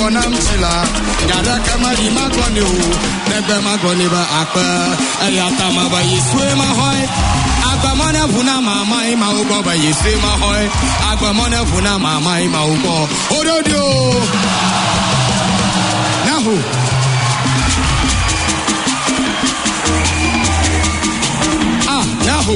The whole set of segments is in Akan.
bonam chila. Yara kamari magoni o. Nebe magoni ba akpa. Ayatama ba yiswe mahoy. Agbamona vuna mama ima ugo ba yiswe mahoy. Agbamona vuna mama ima ugo. Ododio. Nahu. Nahu.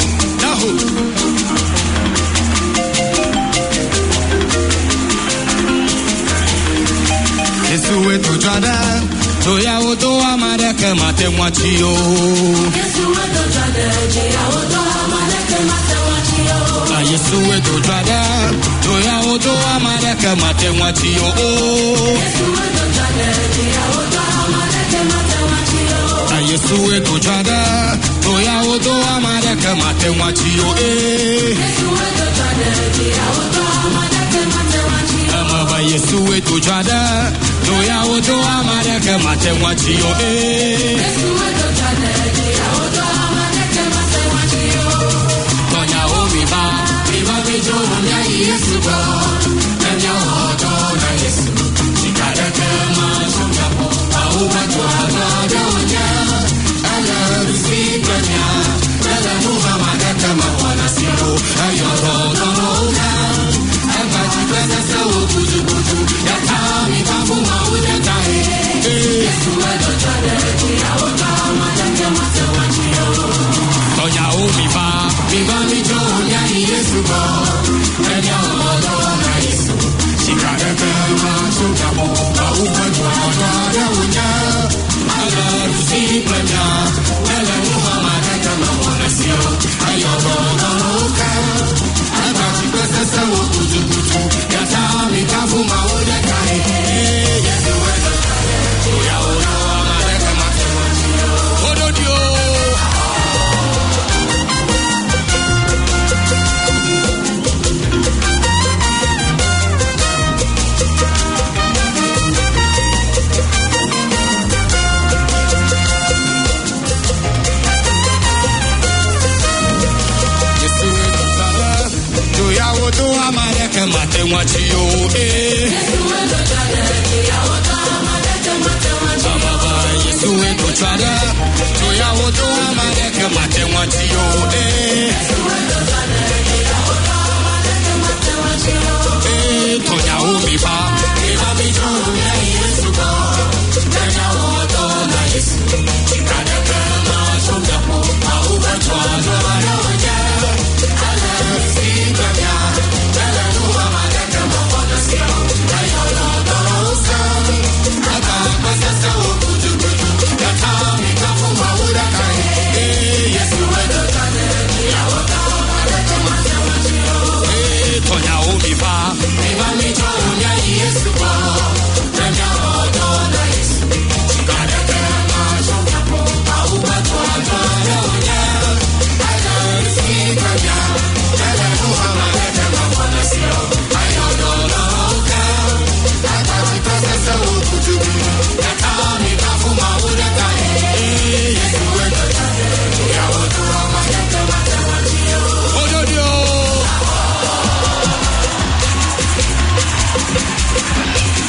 Yesu wetu jada, toya odo amareke mate mwachio. Yesu wetu jada, toya odo amareke mate mwachio. Yesu wetu jada, toya odo amareke mate mwachio. Yesu wetu jada, toya odo amareke mate mwachio. Yesu wetu jada, toya odo amareke mate mwachio. Yesu wetu jada, toya odo amareke mate mwachio. Amaba Yesu wetu jada, toya odo amareke mate mwachio. Yesu wetu jada, toya odo amareke mate mwachio. Tonya omiba, miba mijo ya Yesu go. Tonya odo na Yesu, sikadeke machunga po, auba jwada donya. Ala rusikanya, ala Muhammad kama wana siro, ayodo donoga. Abaji kweza sawo buju buju, yatami babu maude tae. Yesu wedo jade, ya oda amareke mate mwachio. Tonya umiba, miba mijo ya Yesu go. Tonya odo na Yesu, sikadeke machunga po, auba jwada donya. Ala rusikanya, ala Muhammad kama wana siro, ayodo donoga. Abaji kweza sawo buju buju, yatami babu maude tae. Yesu wedo jade, ya oda amareke mate mwachio. Ododio. Odo amareke mate mwachio. Yesu wedo jade, toya odo amareke mate mwachio. Amaba Yesu wedo jade, toya odo amareke mate mwachio. Yesu wedo jade, toya odo amareke mate mwachio. Tonya umiba, miba mijo ya Yesu go. Tonya odo na Yesu, sikadeke machunga po, auba jwada donya. Ala rusikanya, ala Muhammad kama wana siro, ayodo donoga. Abaji kweza sawo buju buju, yatami babu maude tae. Yesu wedo jade, ya oda amareke mate mwachio. Tonya umiba, miba mijo ya Yesu go. Tonya odo na Yesu, sikadeke machunga po, auba jwada donya. Ala rusikanya, ala Muhammad kama wana siro, ayodo donoga. Abaji kweza sawo buju buju, yatami babu maude tae. Yesu wedo jade, ya odo amareke mate mwachio. Ododio.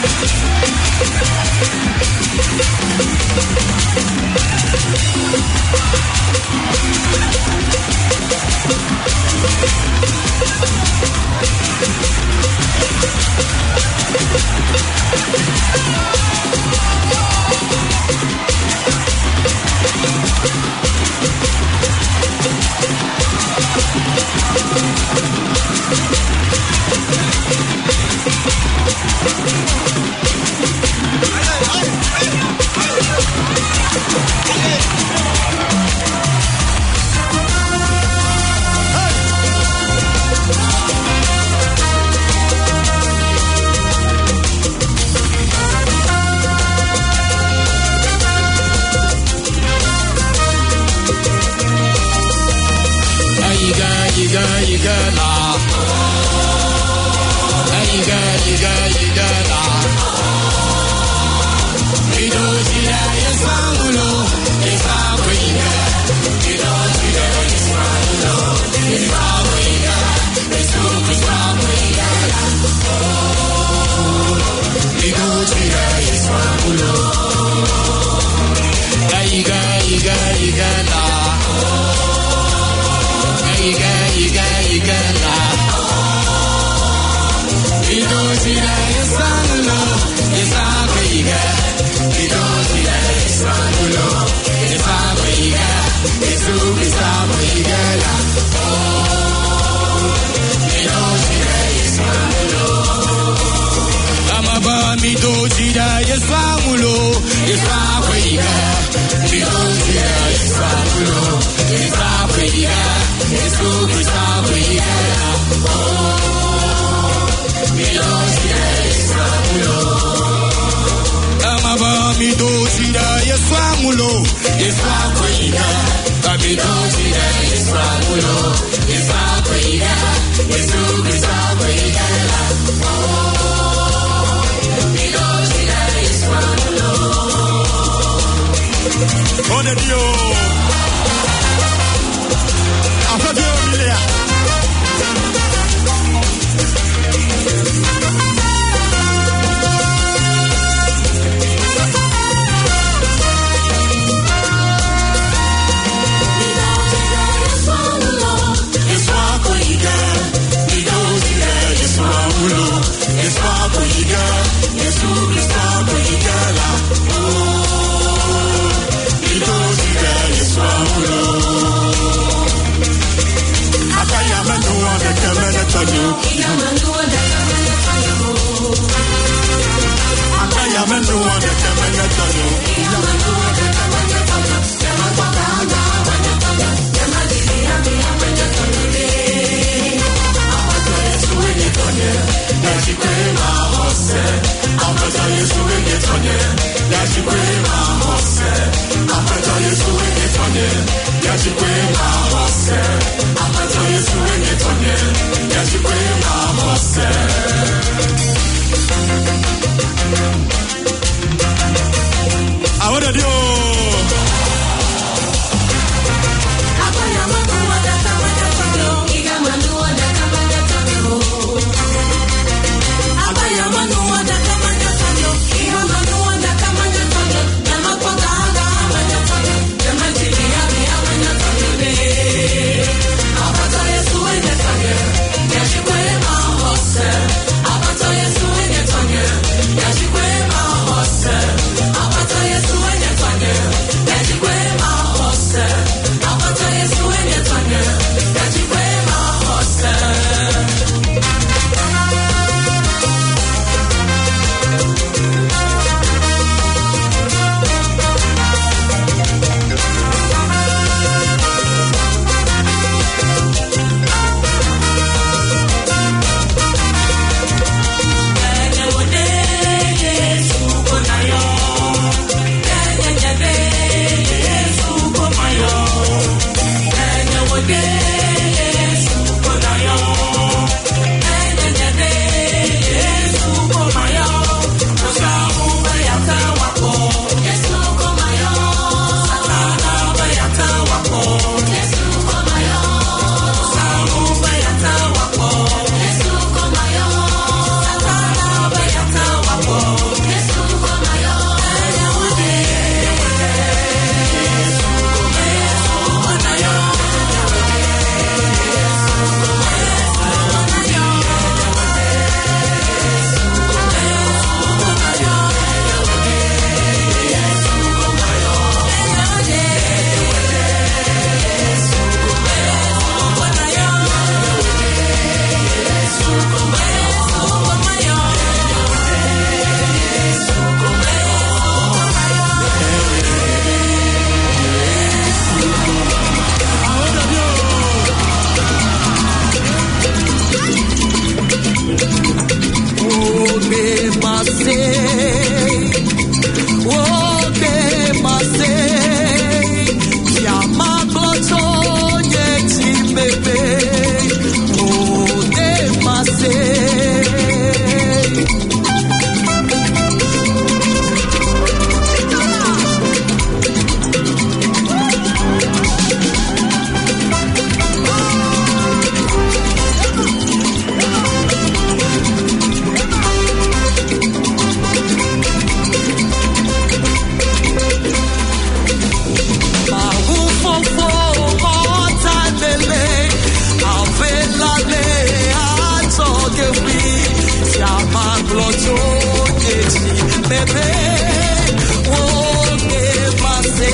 Chamagloto eti bebe woge mase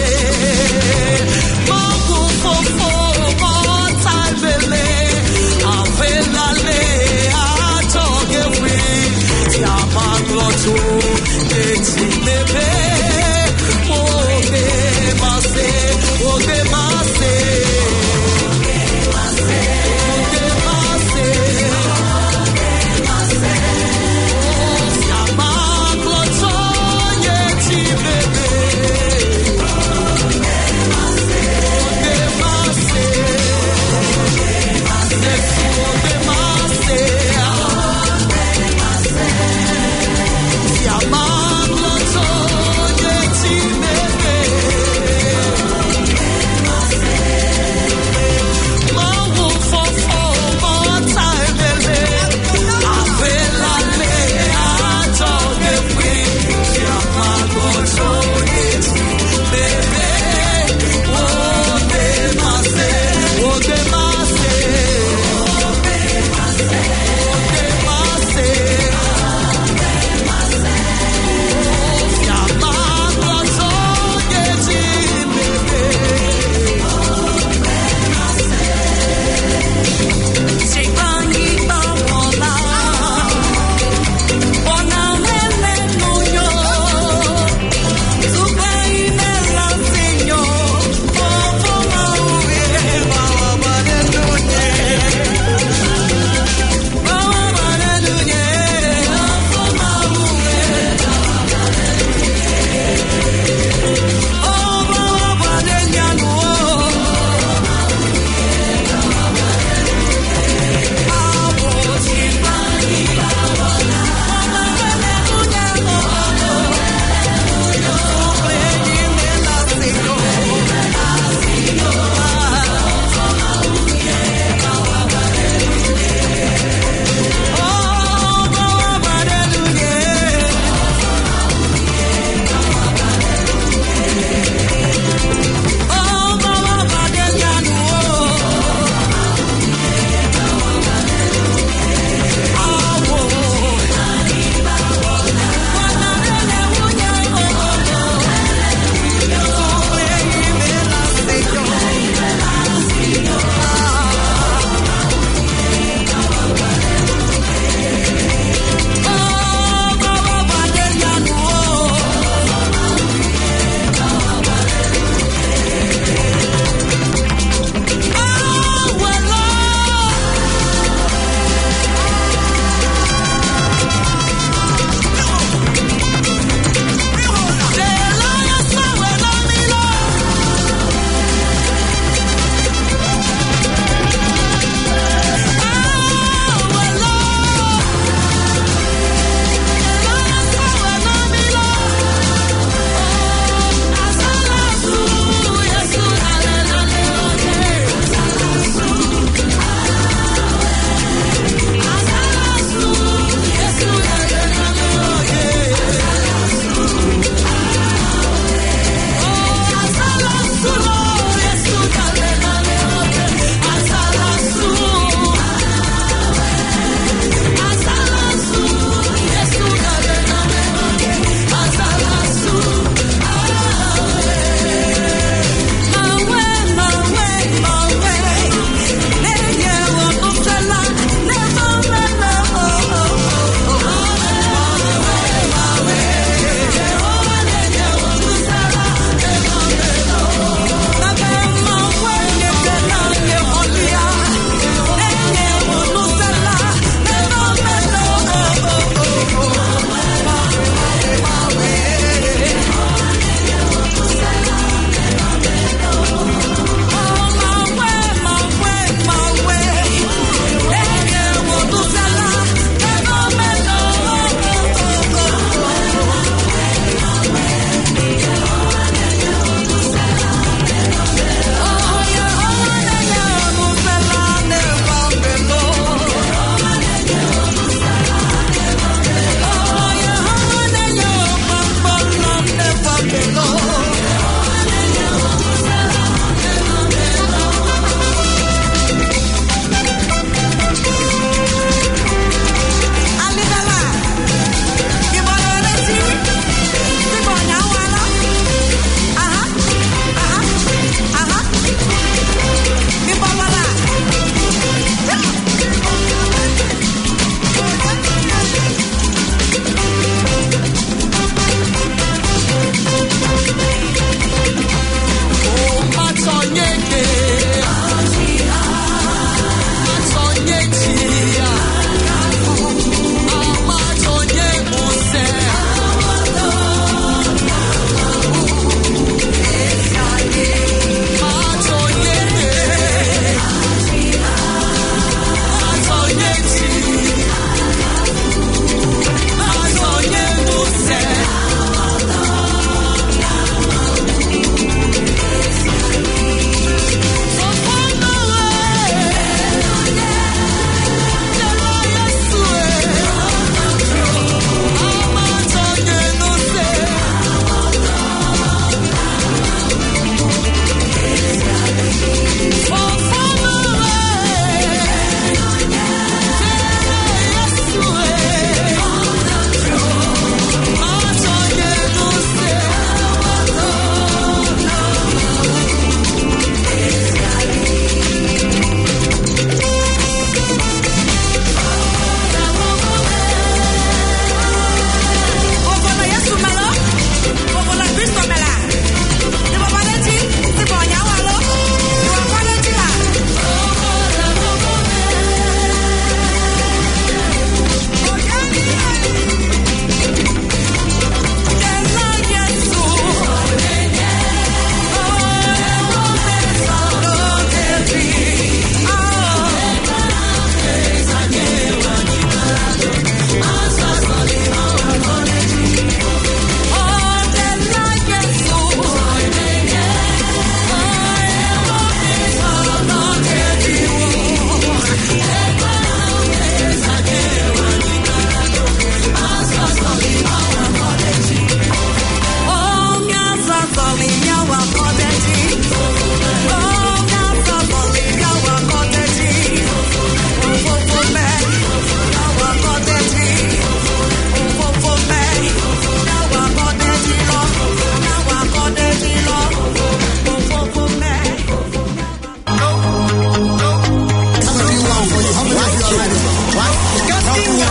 Mogu fofo motabele avelale atogewe Chamagloto eti bebe woge mase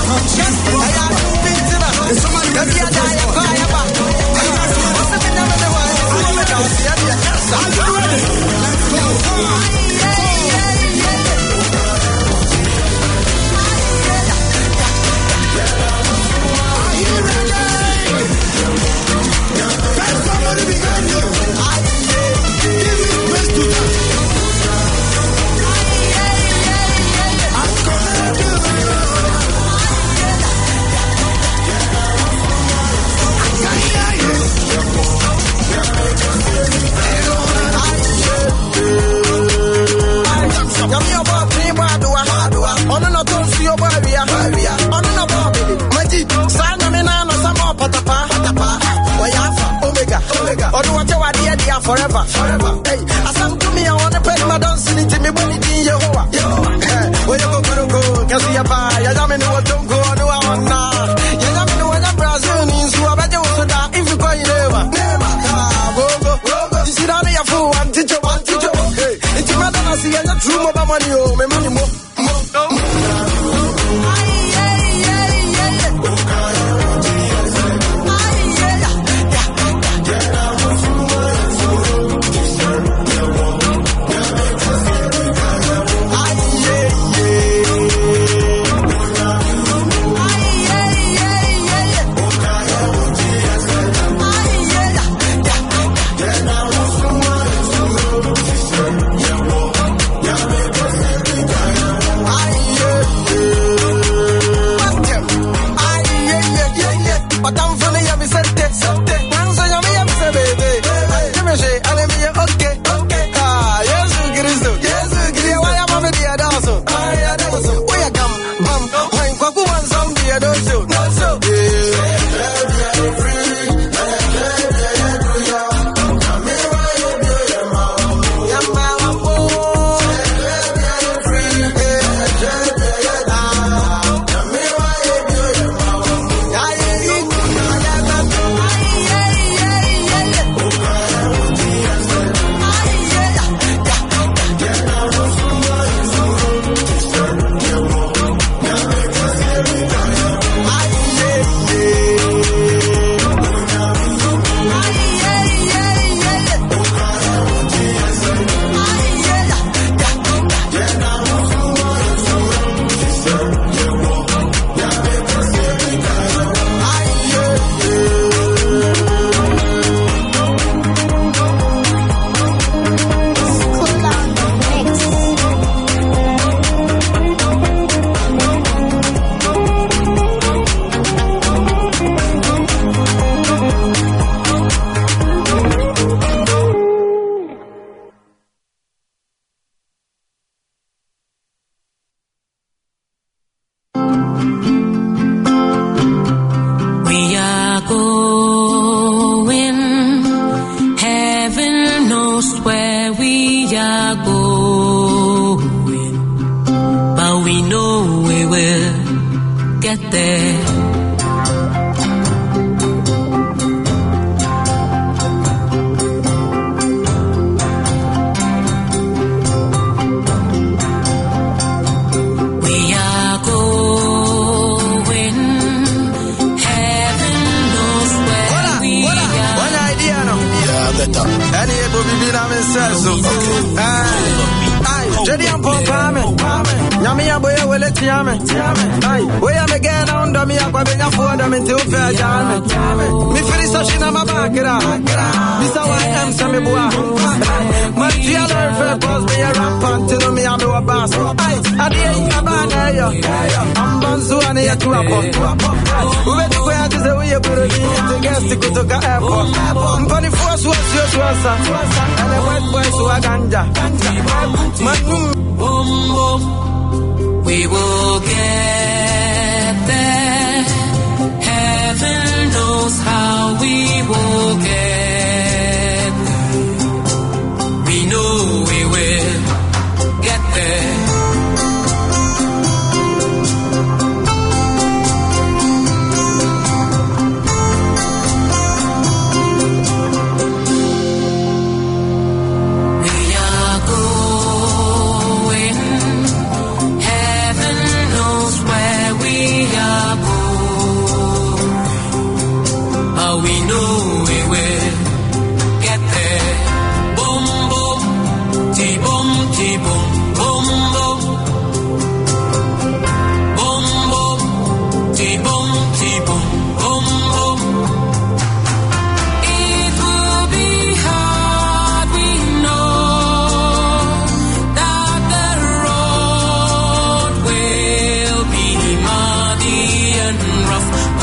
Forever. Hey, as I'm to me, I want to pay my dance in it, me when it in Jehovah. Where you go, can see a pie, I don't know what don't go, no, I want now. You don't know what I'm Brazilian, so I bet you also die if you call you never. Go. You see down here for one teacher. Hey, it's your mother, I see, and you're true, my money, oh, my money, more. We will get there. Heaven knows how we will get there. We know we will get there. Where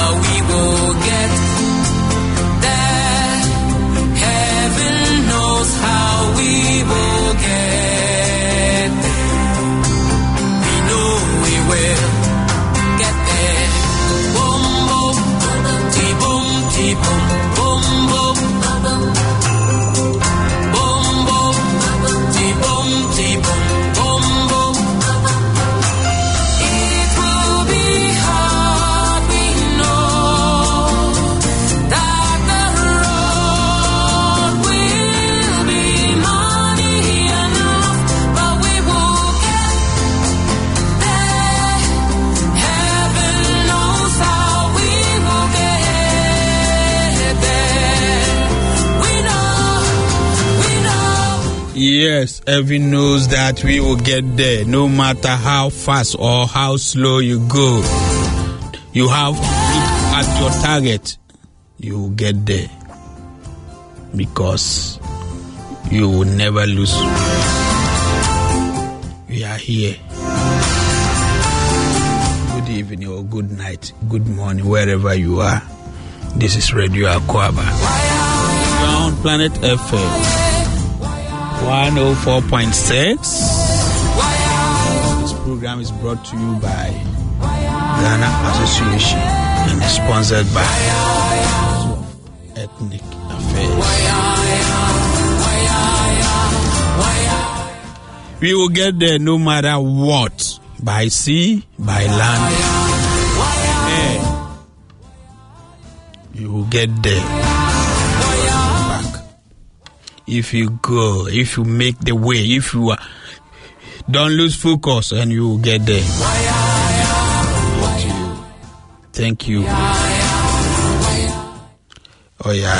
but we will get there. Heaven knows how we will get there. We know we will get there. Boom, boom, ti-boom, ti-boom, boom, boom. Boom, boom, ti-boom, ti-boom, boom, boom. It will be hard, we know, that the road will be muddy and rough, but we will get there. Heaven knows how we will get there. We know. Yes, heaven knows that we will get there, no matter how fast or how slow you go. You have to look at your target. You will get there because you will never lose. We are here. Good evening or good night, good morning, wherever you are. This is Radio Akwaba. You are on Planet FM 104.6. This program is brought to you by Ghana Association and is sponsored by Ethnic Affairs. We will get there no matter what, by sea, by land, air. You will get there. Back. If you go, if you make the way, if you don't lose focus, and you will get there. Thank you. Oh yeah.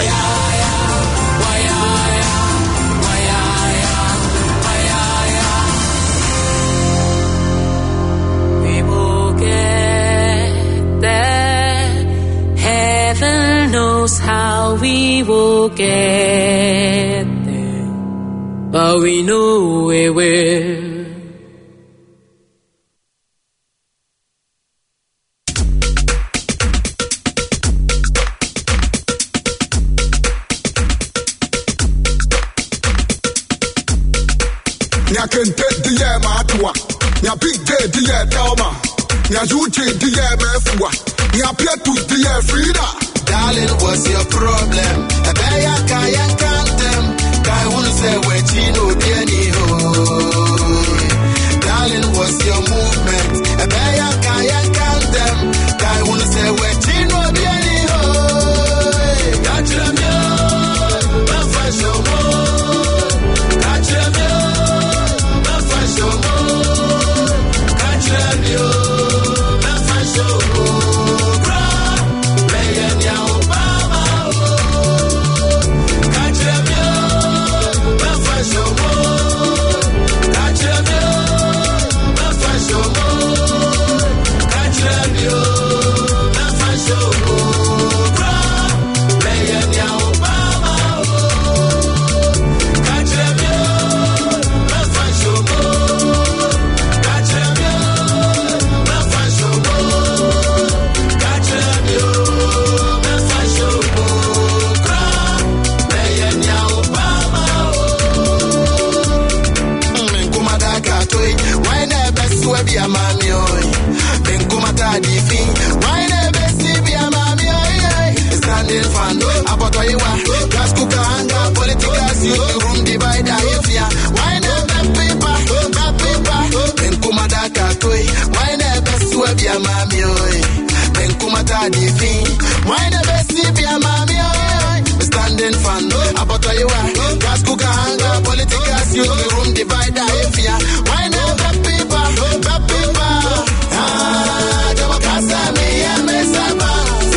We will get there. Heaven knows how we will get there, but we know we will. Nya kente diye matua, nya big day diye Thelma, nya UJ diye Mefua, nya Pietu diye Frida. Darling, what's your problem? Ebeya kaya kantem, kai wunu se wechino dieni ho. Darling, what's your movement? Ebeya kaya kantem, kai wunu se wechino dieni ho. Kachemyo, mafashomo, kachemyo, mafashomo, kachemyo, mafashomo. Standing fan, about you are gas cooker, hunger, political, you room divider, if ya. Why never people, ah, Jamaica, me, and Messaba,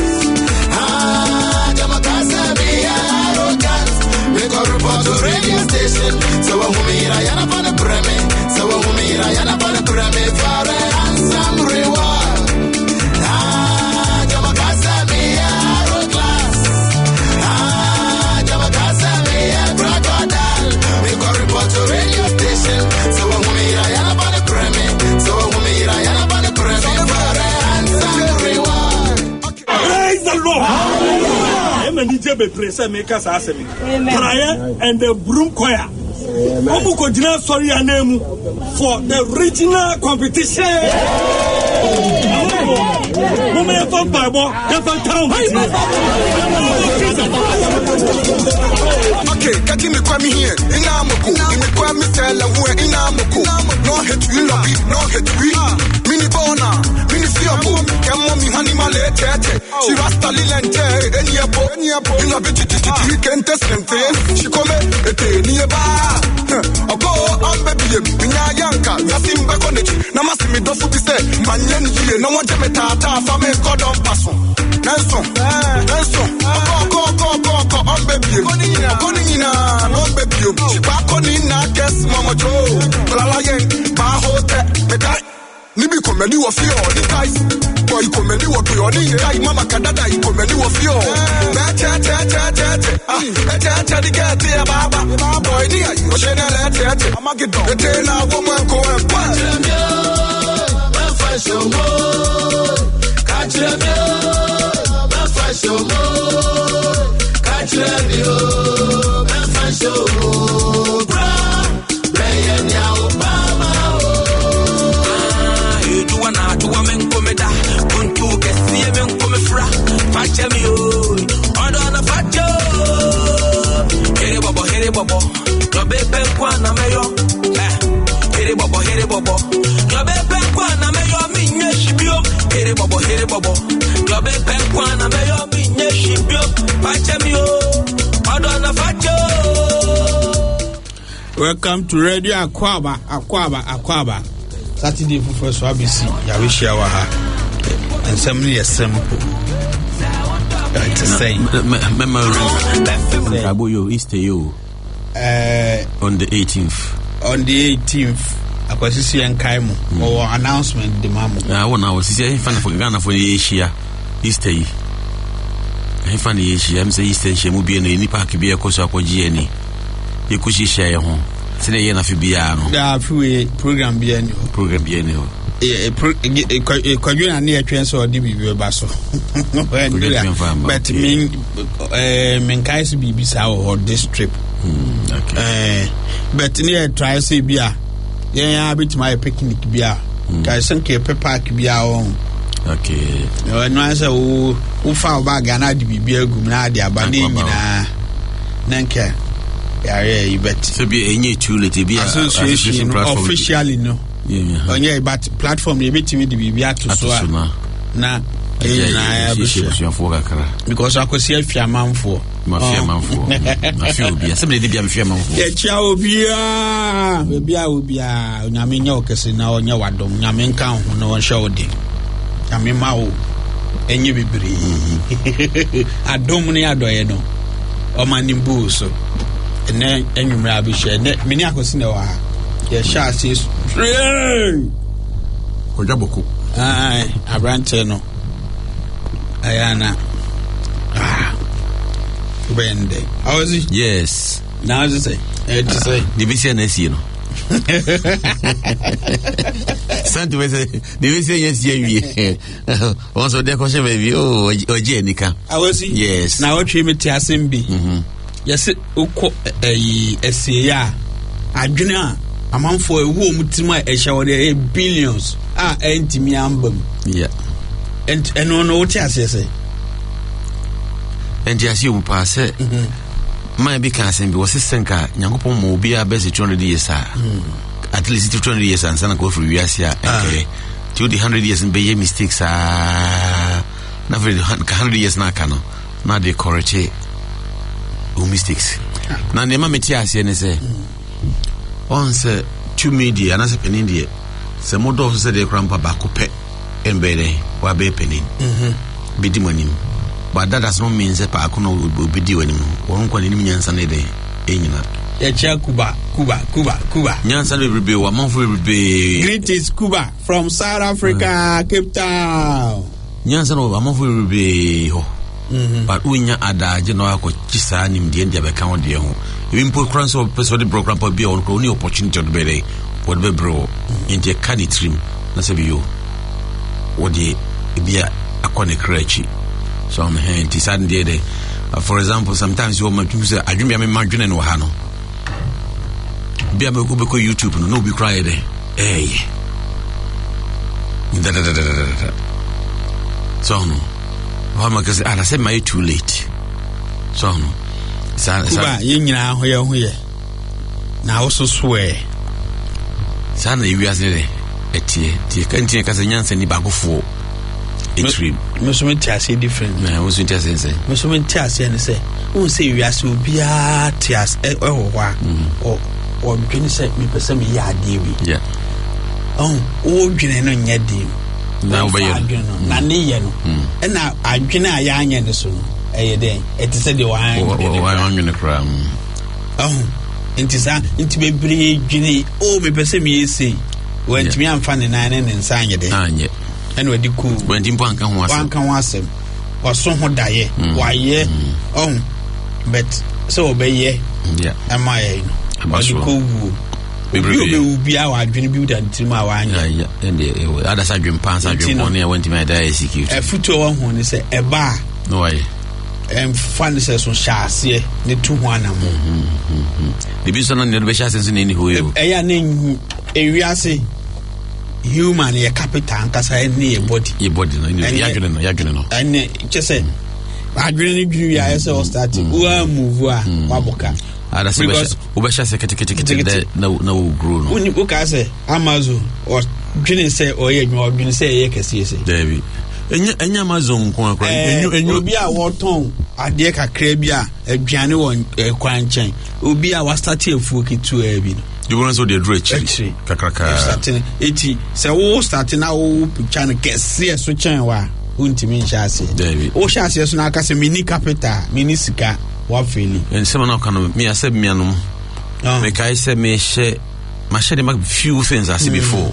ah, Jamaica, me, arrogant. We go report to radio station, so who me, I am upon the premise, so who me, I am upon the premise for a handsome reward. Ah, Jamaica, me, arrogant. Ah, Jamaica, me, crocodile. We go report to radio many press make us ask me. Prayer and the broom choir. Omu Kojina sorry your name for the regional competition. Mama from Bible, town. Okay, catch me come here. Inamuku, me tell who inamuku. No hate we lobby, no hate we. Mini bona, mini fiabo. Come on, me honey malete. She rasta lilente, any apo. You know bitty can test something. She come nearby. Ogo am baby, minya yanka. Yasim bakoneti. Namasi me dofu bise. Manyen ye, no one me tata. Fame kodon paso. Nelson. Go, am baby. Konina, no baby. Bakonina, guess mama Joe. Lalayen, bahote, medai. Nibi komeli wa fio, ni guys. Boy komeli wa fio, ni guys. Mama kadada, komeli wa fio. Cha di gati ya baba. Boy ni ayi, oshene lete. Amagido, ete na woman ko empa. Welcome to Radio Akwaba. Saturday for first ABC. Yawishia waha. And somebody is simple. It's the same. Memory. Easter you. On the 18th. On the 18th. Akwasisi and Kaimu. Or announcement the mamu. I was saying for Ghana for the Asia. Easter. I find the Asia. I'm saying Easter. She will be in any park. Be a course of GNE. You could share your home. Today, you know, free program bien. Kwajuna near transfer DB Basso. But mean Kais Bibisa or this trip. But near try say beer. Yeah, bit my picnic beer. Kaisanke Peppa Kibia on. Okay. No answer who found bag and I'd be beer gumnadia, but Nanka. Yeah, you bet. So be any tool to be association officially no. Yeah, but platform you bet me to be to so na because I could see if your man for my feel be somebody be a fear man for. Yeah, ciao be na me nyokese na onya wadom na me nka ho na won show de na me ma wo enye bibiri adom ne adoye no o manimbu so and then anywhere be share many akosi na wa ya sha says Ojaboko abrante no ayana Bende how is it? Yes now is it say division SC no Santo division yes you also there question baby oje nika how is it? Yes now what me ti asembi yes uko SCA adwena amanfo ewu omutima ehya de billions entimi ambam yeah and no what you say and just you pass it my be can be was senka nyankopon mo bi a best 200 years at least 200 years and sana go for years here to the 100 years and be mistakes na for 100 years na kano na they correct mistakes na nema meti ase ne say once two media na se penin de se modo se de krampa ba ko pe embere wa be penin bidi manim but that does not mean say pa ko no bidi wanim won kwa ni nyansa ne de enyina ya cha Cuba nyansa le bebe wa manfo bebe greetings Cuba from South Africa Cape Town nyansa no manfo bebe ho but unya adaje no akọ chisa nim de ndia be kan de ho even po kran so person the program po be on ko ni opportunity to be there what be bro in the canitrim na se bi yo what the bia akọ ne krachi so am hand ti san de For example, sometimes you want to say I dream me imagine no ha no bia me go YouTube no be cry there so no what say I said my too late so no Kuba yenyina hoye na also swear sana iwiase de tie kantie kasa nyansa ni bagofo extreme me tiase different na wo so tiase say me tiase ne say won say iwiase obia tiase ehwa o dwene say me pese me ya ade wi yeah o dwene no nya de na obaye na ne ye no na adwene a ya anya ne so no den it is the one going cram inti bebre dwene me pese me yesi went me amfa ne nan ne nsa anye de anye ene wadi ku wenti mpo anka ho asem waso ho daye waye but so obeye yeah am I wadi ku bebre ubi a wadwene bi udan tima wa anye yeah ende adasa dwempa sa dwempo ne wenti me da execute futo wa ho ne se eba no why fan says on chassis ne tu ho anamo the business no be chassis so ne ho yo eya ne ewiase human ye capital nkasa ne body no ya dwene no ene chese adwene ne dwene ya say o start wa move a waboka ada se be chassis kete na wo grow no uni o ka say Amazon o dwene say o ye dwene o dwene say ye kese David enya Amazon ko akwa enyu obi a woton ade kakra bi a aduane won kwan chen obi a wa start efuo kitu a bi no you want so the dredge kakraka starting eti se wo start na wo picture no kese so chen wa untimi nshase o shase so na aka se mini capital mini sika wa feli en se na kan me asem me anom me kai se me she ma she de few things as before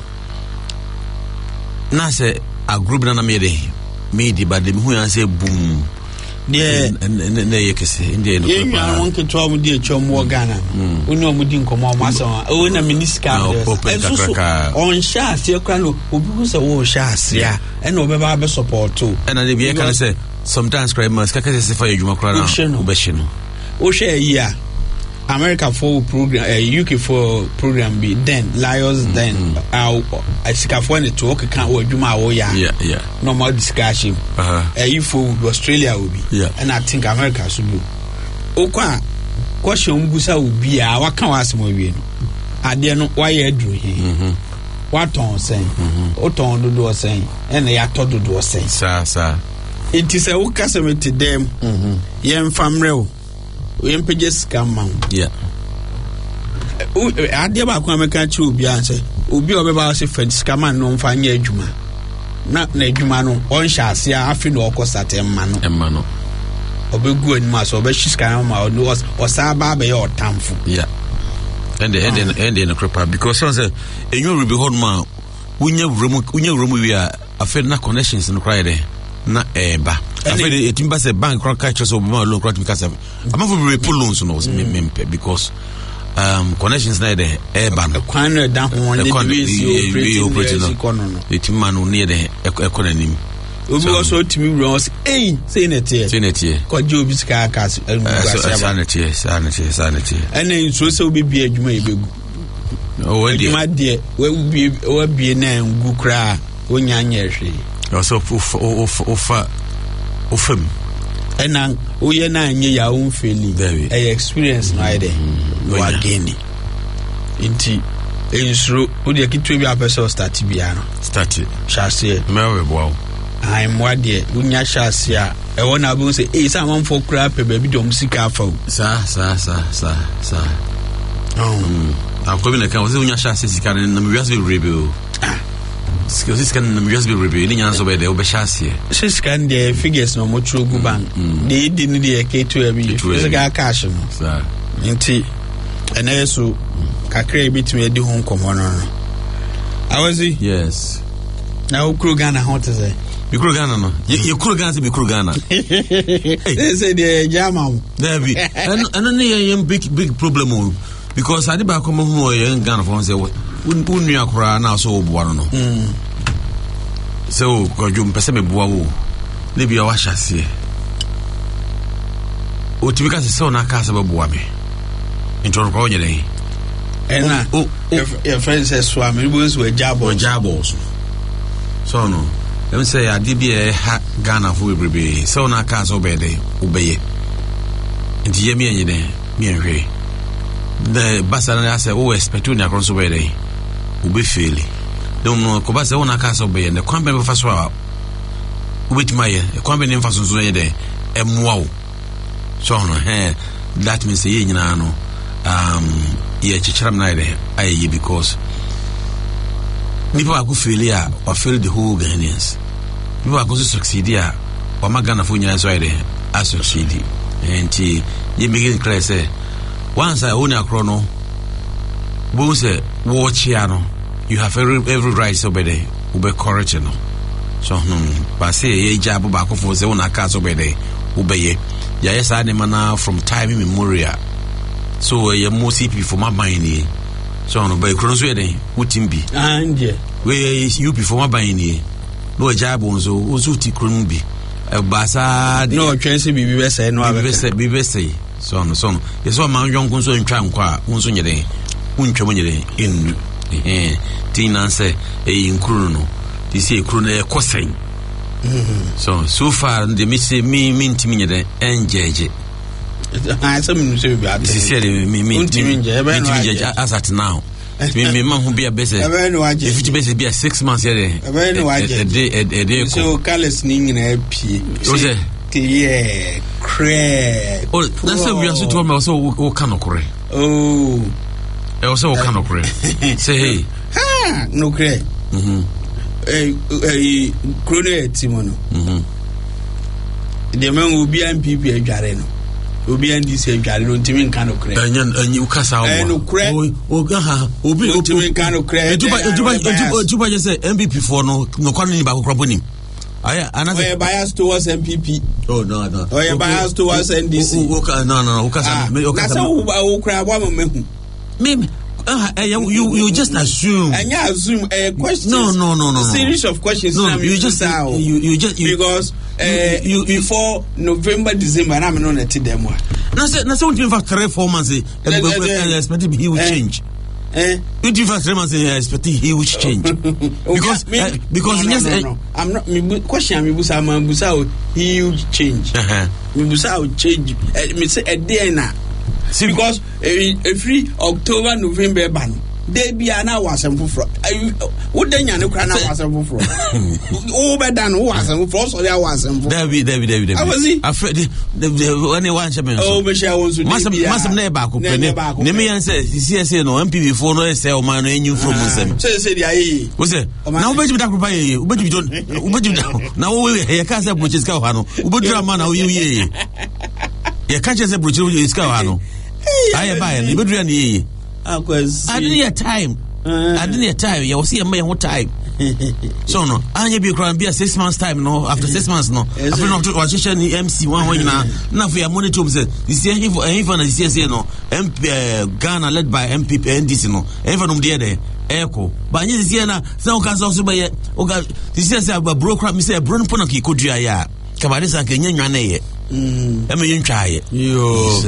na se a group na me di ba de hu yan say boom yeah na yekese inde no papa yeah won ke to mu di echom wo Ghana oni o mu di nkomo ma so o na miniska on sha ase kra no obi hu se wo sha ase a na obeba be support o na de bi e kan say sometimes cry mas ka se fa yejuma kra na obeshino o she yi a America for program UK for program be then Lions then Sika for ne to okay kan adwuma wo ya yeah normal discussion for Australia will be and I think America should be okwa question busa obi a waka wasem awie no ade no why adru he waton sen oton dodo sen and ya to dodo sen sa it is a wokasemete dem yem famrel Pages come man. Yeah. I dear back when I can't you be answer. Ubi over say French scaman no fanya juma. Not Nejumano, on shall see a half in or cost at a mano. Obe good mass or Beshis Kama or Sababe or Tamfu. Yeah. And the end in a cripper because I said, and you will be hot man. When you room we are a fair na connections in the cry there. Na eba afede etimba se bank crack catch so be loan crack because I'm for pull loans no because connections na there eba no kwan no da ho on the operating etimma no near the economy obi also timi runs say net here ko je obi ska kas sanity and so se obi bi adwuma ebegu o we de we bi na ngu kra onya anya hwe also offer and we na nye ya own feeling a experience no ide you are gaining inti ensuro o de kitwe bi apeso start bia no start chassis mewe bo I'm what dear unya chassis a e wona be say e say am for cra pe ba bi dom sika afa sa akobi na kan o say unya chassis sika na me wiase be rebe skills can just be revealing and so by the obeshasi sis can the figures no mo true go bank they didn't the K2 every physical cash no sir nti ene so kakra bitime di ho nkomo no awazi yes na ukuru Ghana how to say Bikuru Ghana no you kuru Ghana to Bikuru Ghana they say the German there be and no big problem because I did back come who are Ghana for say unu akura na so obuano no so kojo mpese me bua wo le bia wa hyase o tibika se so na ka se beboa me ntoro ko nyele ena your friend says so am we so jabo so no let me say adibie ha Ghana for we so na ka so be de obeye nti yemi enye de mi enhwe the basana say o expect una cross be de obe fail don't know ko ba say una ka so be de kwan be fa so a obetimaye kwan be ne fa so so ye de emwa o so no that means ye nyina no ye chichiram na ide ayi because people are go failure or fail the whole Ghanaians. People are going to succeed here or magana for nyina so ide I succeed and ye begin clear say once I own a chrono bo say watch here no you have every right so be there ube correct no so but say ye job back for say una ka so be there ubeye ya yes I mana from time immemorial so ye mo CP for my mind so no by cross we dey utim bi and we you before my mind no job so ti kron bi basa no twense bi be say no be say so no yes o man yon kun so ntwa nkwa unso nyede untwom nyede enu tina say nkuru no ti say kru na ekosen so far the me say me ntimi nyede enjeje I some say be this is me as at now me man who be a best if it be a 6 months here a day so careless ning na pie yeah crack oh that's why we are so told me also o kanokore oh e also o kanokore say hey no crack krone timono the man will be MPP adware no obi andi se adware no ntimi nka no kre anyi ukasa no kre obi ntimi nka no kre juba je say MPP for no kwano ni ba kokro nim aya another we bias towards MPP oh no we bias towards NDC no ukasa that's how we kra abo mehu me you just assume and you assume questions no series of questions you just because you before November December I'm not at them now say 3-4 months expect he will change you do for 3 months expect he will change because no. I'm not me question me busa man busa he will change me busa will change me say a day na because every October November ban they be an hour and for what then you can was for over than who was and for so there was and David I was afraid anyone oh Michelle was must never ko me yan say CSA no MPP for no say o man no enyu from nsem say dey wo say na obeji da kropa ye obeji da na wo we ye ka say broches ka ho no obedura man na wo ye ye ka say broches ka ho no aye ba ye obedura ni ye I didn't have time. You see a man what time. So no, I be crying be a 6 months time no after 6 months no. After not to watch MC one when now for your money to say this year even this year no Ghana led by MPP NDC no even there echo but this year na so can also be okay this year say broker me say bro no ki kodua ya kabade san kenya nwane ye e me ntwa ye yo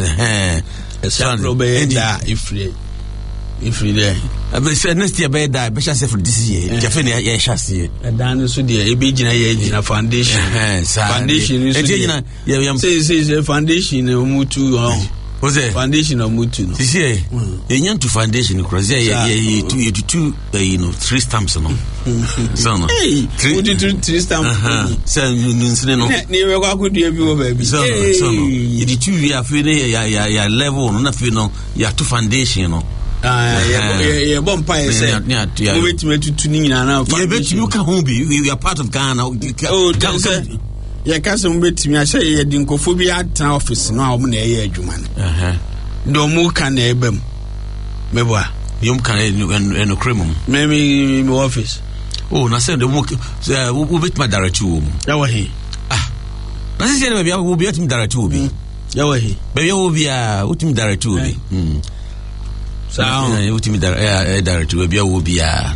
if there but next year be die be chance for this year jefe na ye chance ye dan so there e be gina ye gina foundation foundation say foundation mutu what's it foundation of mutu no this year ye to foundation cross ye two 3 stamps no so no 3 stamps so nsine no ni we kwa kudua bi wo ba bi so no ye the 2 year fe ya level no na fe no ya to foundation no yeah bomb pie say we wait me to nyina na you bet you can home be you are part of Ghana yeah ka some bet me say ye di nkofo bi atan office no a wo na ye adwuma no do mu kan na ebam mebo yum kan no cremum me office oh na say do mu wo bet ma direct wo mu ya wa he na say be wo be at me direct wo bi ya wa he be wo bi a wo timi direct wo bi so ultimi direct we bia wo bia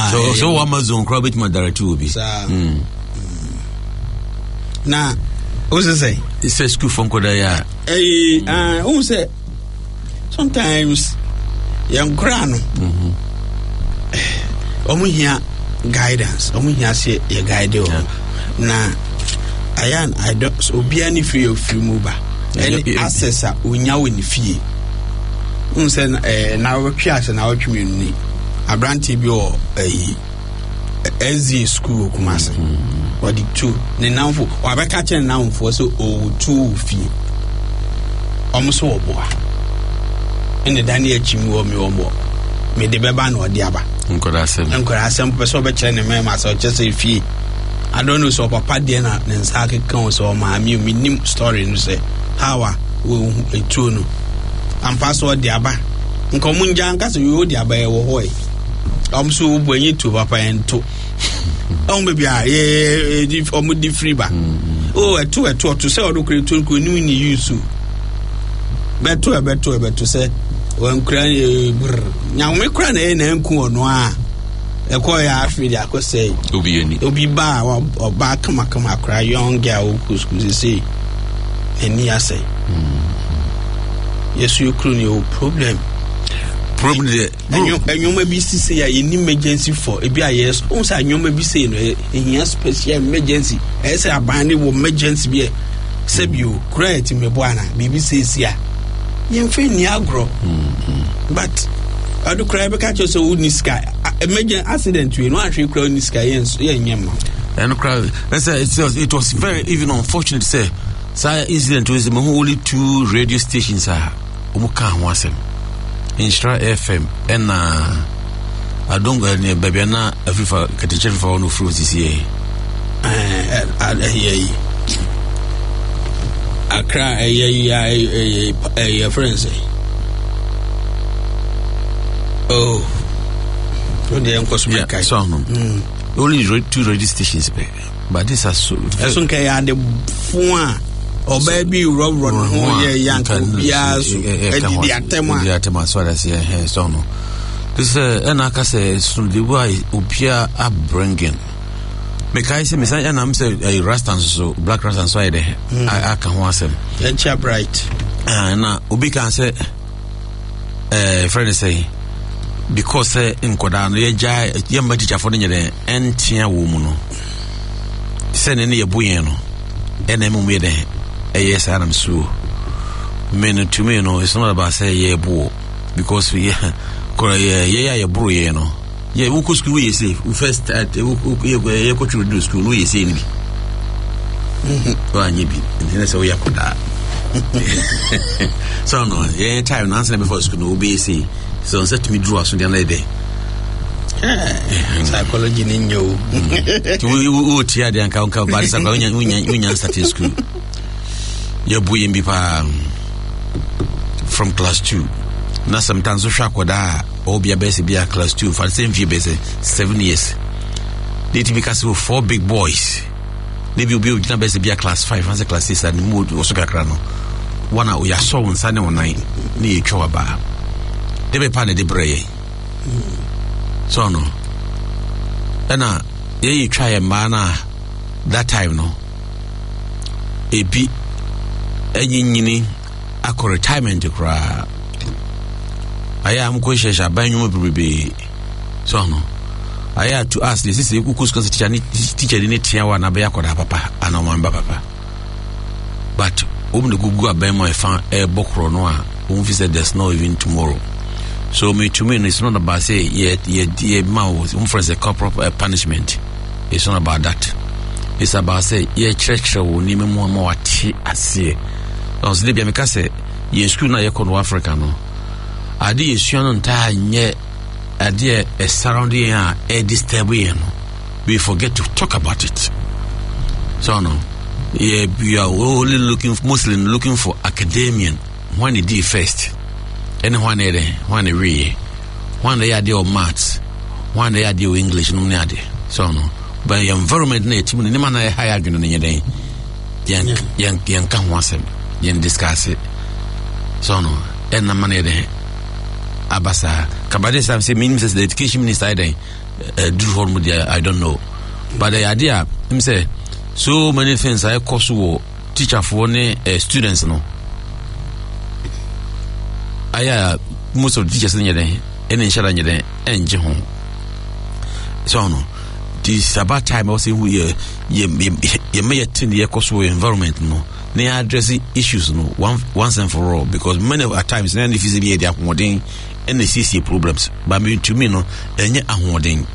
so Amazon crowd bit my direct wo bi na What's it say? It's a school from Kodaya. Who say? Sometimes young grano. Omu here guidance. Omu here say your guide you. Na I don't so be any free of free mover. Any access unya win fee. Say na we class na we community. Abranti bi o SZ school Kumasi. What the two? The now for or be catching now for so two fee. Almost so boy. In the Daniel Chimu or me or more. Me the beba no diaba. Nkora asem person be chere ne mema so just say fee. I don't know so papa dey na nsake kan so ma me nim story no say how we etu no. Am password diaba. Nkomunja nka so yo diaba e wo hoy. So bwenye to papa ento. Baby di free ba. Oh etu to say odo kretu ko ni use. Beto say when kran nya me kran na nku ono a ekoya afi dia ko say obi ba oba kama kra young girl who say eni asay yesu kruni o problem there anyoma bi say ya any emergency for e bi ayes o say anyoma bi say no ehia special emergency e say abani wo emergency bi say bio create me boana bibi say sia yemfe ni agro but I do cry because you so would sky emergency accident we no actually cry in sky yen and crowd it was very even unfortunate to say incident was only 2 radio stations are umuka wasem Instra FM and I don't go near Babiana Afrifa Katichel for no fruit this year. I cry a friend say. Oh, the uncle's only 2 radio stations, but this is so. As soon as the phone. Or baby rob young this Anaka soon the way Upia upbringing. Make I say, Miss Anam say a rastan so black rastan so I can want them. Then bright. Now Ubi can say, friend say, because in Kodan, young teacher for the and tia woman. Send any a bueno, and then we there. Yes, I'm so. Men to me, no, it's not about say yeah, boo, because we yeah, bro, you know. Yeah, who could school you say? We first at who could do school? We say, well, you be, and then so we have put that. So, no, yeah, time answer before school, be say. So, set me draw so the other day. Psychology in you. We tear the account, but it's a union start school. Your boy be from class 2. Now sometimes we shock with that or be a basic be a class 2 for the same few basic 7 years. They because we 4 big boys. Maybe you'll be basic be a class 5 and class 6 and mood or so crano. One hour we are so on Sunday one night near Chowaba. They be pan the bray. So no. And you try a manner that time no. A bit. Enyini akọ retirement kura aya am ko shesha banyu bebe so no aya to ask this is kukus kan teacher ni tia wa na be akoda papa ana o mamba papa but the gugu aban mo fa e bokro no a won fi say there's no even tomorrow so me to me it's not about say yeah ma for a corporal punishment. It's not about that. It's about say yeah church wo ni me mo ati ase. Ons Libya make say ye school na ye kono Africa no. Ade ye sua no nta nye ade e surrounding here e disturb you no. We forget to talk about it. So no. Yeah, we are only Muslim looking for academician when it did first. And when they read, when they are the maths, when they are the English, no need. So no. But the environment net, ni man I higher than any day. Young can once yen discuss it. So no. And the money there. Abasa. Kabade Sam say means the education minister do hold I don't know. But the idea him say so many things I cost war teacher for students no aya most of the teachers in there any shara in there enje ho so no this about time I say we may attend the ecoso environment no they are addressing issues no once and for all, because many of times then if you see the accommodating and the CC problems but to me no enye ahoden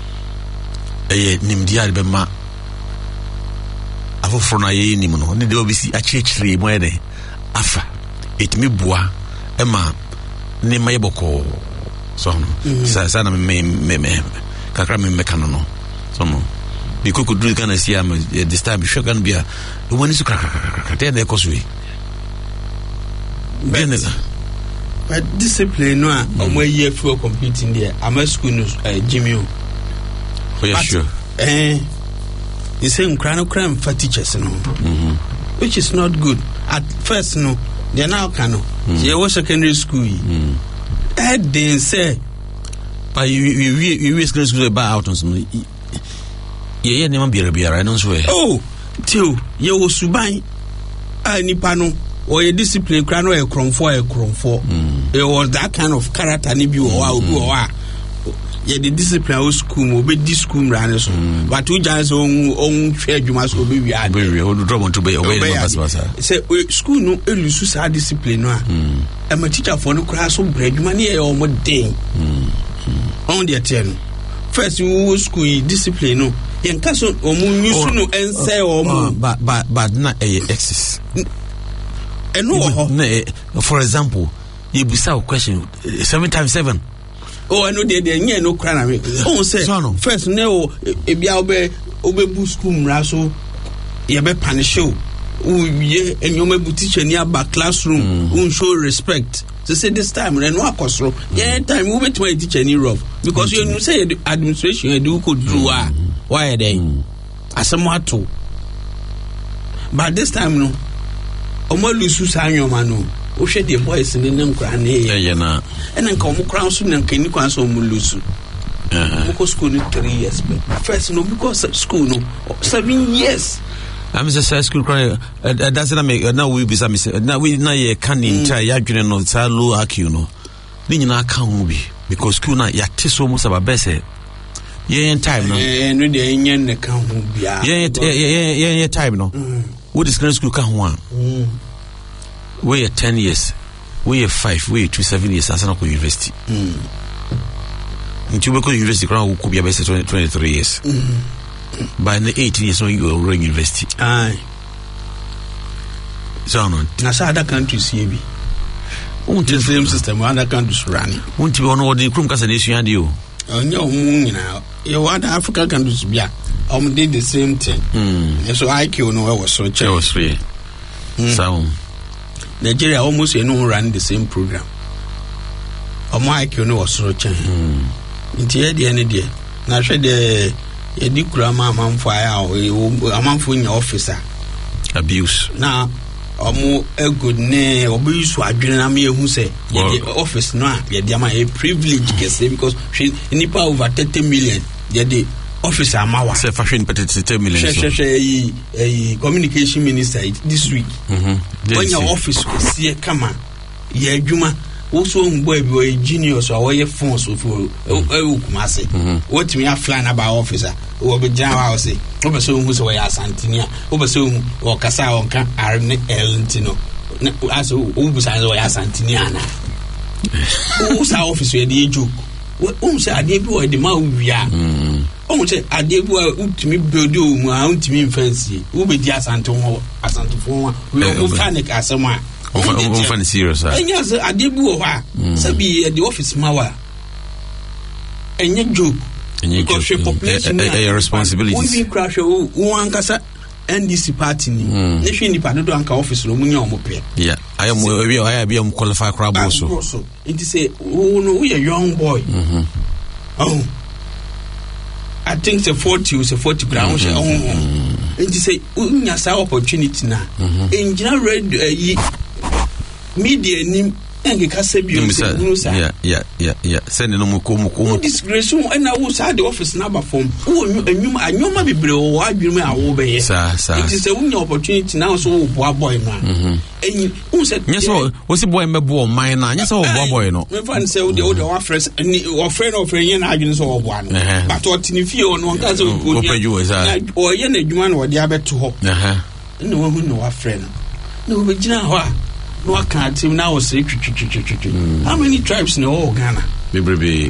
nimdia be ma afoforo na ye nim no ne de obisi achechire mo ede afa etimi bua ema ne maye boko so no sa na me kakra me mekano no so no because could do the kind of see am this time sure can be a one is kaka ten e koso but discipline no omo ye for competing there am school no Jimmy oh yeah sure you say nkran for teachers no which is not good at first no they now can they was secondary school they say but you secondary school about out on some yeah never biara no so oh tio ye wo suban nipa no or your discipline kran no e kromfo it was that kind of character ni bi o ye the discipline o school mo be di school ran so but you just on hwe adwuma so be wi ade o drop on to be away say school no elusu sa discipline no a ma teacher for no kra so bra adwuma ne ye o mo den on the ten first you school discipline no yen kaso omu yusu no ense omu but na excess eno for example you bisa question 7 times 7 I know they nye no kra na me say first no ebia obe school mra so ye be punish you ye enyoma bu teacher ni aba classroom show respect to say this time no akosro yeah time we bet my teacher ni rough because you know say the administration you do could do why then asamoato but this time no omo lusu sanyoma no o hwe the boys ni nkra na ye na ena nka omo kra so na nka ni kwan so omo lusu because school ni 3 years but first no because school no 7 years I'm just a school cry doesn't make now we be some now we na ye can entire ya dwene no sa low IQ no ni nyina aka ho bi because school na ya te so mo saba bese ye time no no de nyen ne ka ho bia ye time no what is school ka ho a we 10 years we 5 we 7 years asana ko university into we ko university crown ko bia bese 23 years by the 18 years when you go to university. Aye. So no. Na sa other countries here be. The same system other countries running. Won't you know the krum kasa nation and you? No nyina. You other African countries be did the same thing. So IQ no was so check. Was free. So Nigeria almost run the same program. IQ no was so check. Into the end there. Na hwe the yedi kura amamfo amamfo nya officer abuse na omo egud ne obisu adwene na me ehu se yedi office no a yedi ama a privilege kese because nipa over 30 million yedi officer amawa say fashion 30 million communication minister this week when your office kese kama ye adwuma also boy be genius or we phones of kumase what me a fly na ba officer we be jan house say we so hu so we asantinia we so o kasa on kan arne elntino as o busa so we asantinia na o sa office we dey joke o say ade bi o dey ma wia o say ade bi o ultimi build o mu a ultimi fancy o be di asanto fo we o mechanic asema I'm funny serious. Yes, I did go at the office mawa. And you joke. Because your population a responsibility. We crash one casa NDC party. Nation independent office room. Yeah, I am qualified crab also. It is a we a young boy. Oh, I think the 40 was a 40 ground. It is a unyasa opportunity now. In general, media nim enke kasa bi o se gunu sa yeah send no mo disgrace and I was at the office number form anyoma bebre o adwuma a wo be ye sa it is a winning opportunity now so boy no enyi who said yes wo si boy mebo man na yes boy no me fan say wo de wa friends o friend yen na adwene so wo boa no but otini fie o no nka so o peju za o ye na adwuma no wo de abeto ho no wo hu no wa friend no be gina ho no can't now say how many tribes in all Ghana? Baby,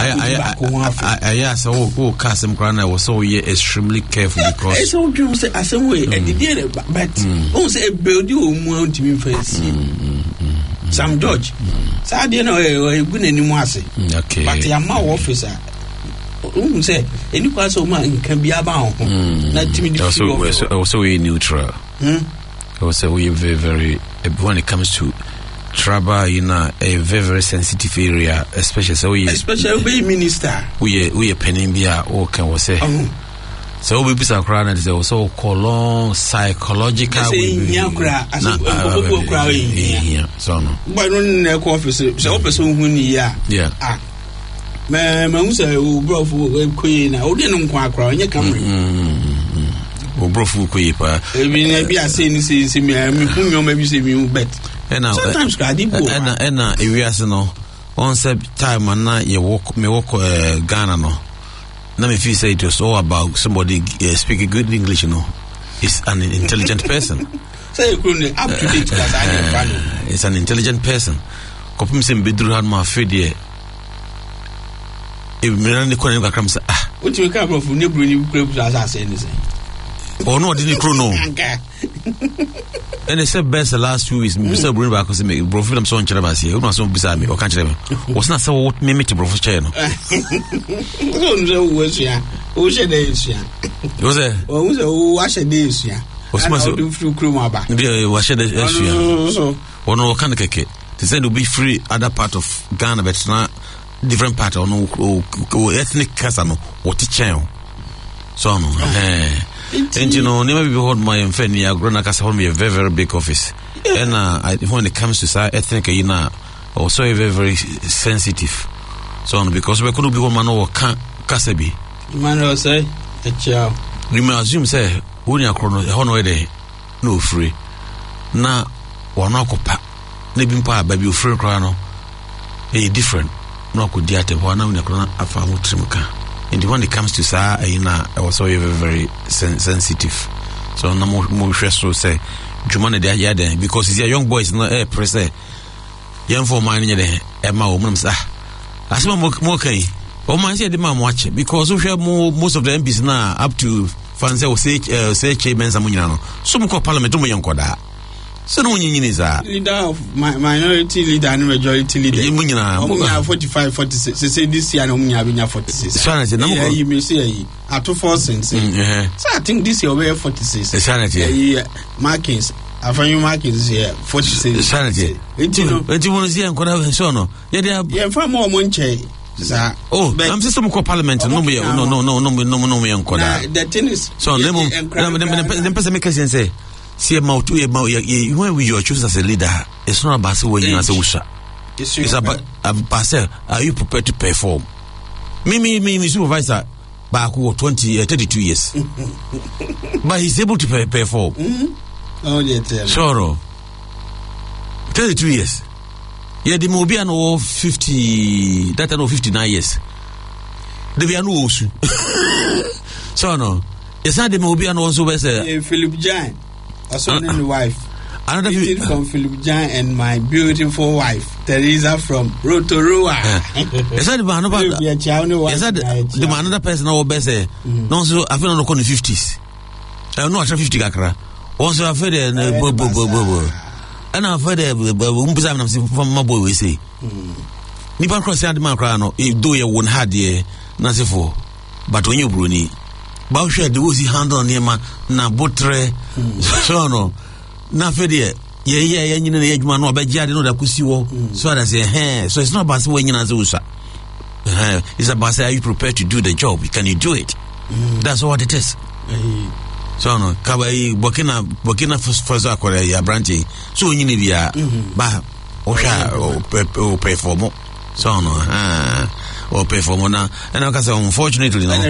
I asked who Kasim Krana was so extremely careful because it's all you say as a way and did but who say build you want to be first. Sam George. So I didn't know a good anymore. Okay, but the amount officer who say any class of man can be about not to also neutral. Also, we very, very when it comes to trouble in a very, very sensitive area, especially minister. We a Penimbia or can we say? So we be crown and also call psychological. So no. But on office, so person who yeah. Man, say, bro, queen, I didn't quite cry. You come. Obrofu kwepa maybe I say me maybe say me bet sometimes na ewiase no on say time na ye work Ghana no na me feel say it was all about somebody speaking good English, you know. It's an intelligent person. Say up to date class I it's an intelligent person. Kopum sem bedru han ma fedie e me na ne kone kakram say what you come from ne bro ni club as say anything. Oh no, didn't chrono. And they said best the last 2 weeks. Mr. Bruno back was me. Bro, I'm so interested. You know, so beside me. Or can't you? Was not so what me to bro for channel. Was ya? Who said this? Ya? Was there? Oh, who was this? Ya? Was my so through crew my back? Was it this? Oh no, can't get it. They said to be free other part of Ghana, but it's not different part or no ethnic casano. What it channel? So no. And you know, never behold my friend, you are grown up as a very, very big office. And when it comes to ethnic, you know, also very, very sensitive. So, because we couldn't be one man or Kasabi. Man, will say, a child. You may assume, say, when you are chrono, honor no free. Now, one occupy, living part, baby, free crown, a different. No, could dear to one of the crown of Trimka. And when it comes to Sa, I was very, very sensitive. So no more stressful say, Jumana de Yada, because he's a young boy, is not a press. Young for mine, Emma, woman, as more kay. Oh, my said the man watch it because we have most of the MPs now up to fancy or say Chairman Samuniano. Some call Parliament to my young Koda. So no one is a leader of minority leader and majority leader. Munya 45, 46. They say this year no munya 46. Yeah, you may say at 2 4 cents. So I think this year we 46. Sanity. Markings. I find you markings here 46. Sanity. It you want to see and could have shown no. Yeah, far more monche. Oh, I'm just some parliament. No, me unkoda. The thing is so them person make us say see about when we are chosen as a leader, it's not about when you as a usha. It's about are you prepared to perform? Me supervisor back 32 years. But he's able to perform. Oh yeah, sure. 32 years. Yeah, the Mobiano 50 that I know 59 years. The Biano also. So no. It's not the Mobiano also Philip Jan. A son and wife. Another from Philip Jan and my beautiful wife, Teresa from Rotorua. Is that the man about the man another person or best? No, so I feel on the 50s. I know 50 Kakra. Also, I've heard and I've heard from my boy, we say. Nippon cross the man crown, if do you won't had ye, nothing for. But when you Bruni. Bausha the woozy hand on him na botre so no na fede ye nyina na adwuma no obegya de no da kusiwo so that say so it's not about when nyina zusa it's about say are you prepared to do the job, can you do it? That's what it is. So no kabai Burkina first akore ya branch so nyina bia ba o perform so no or perform na and I say unfortunately no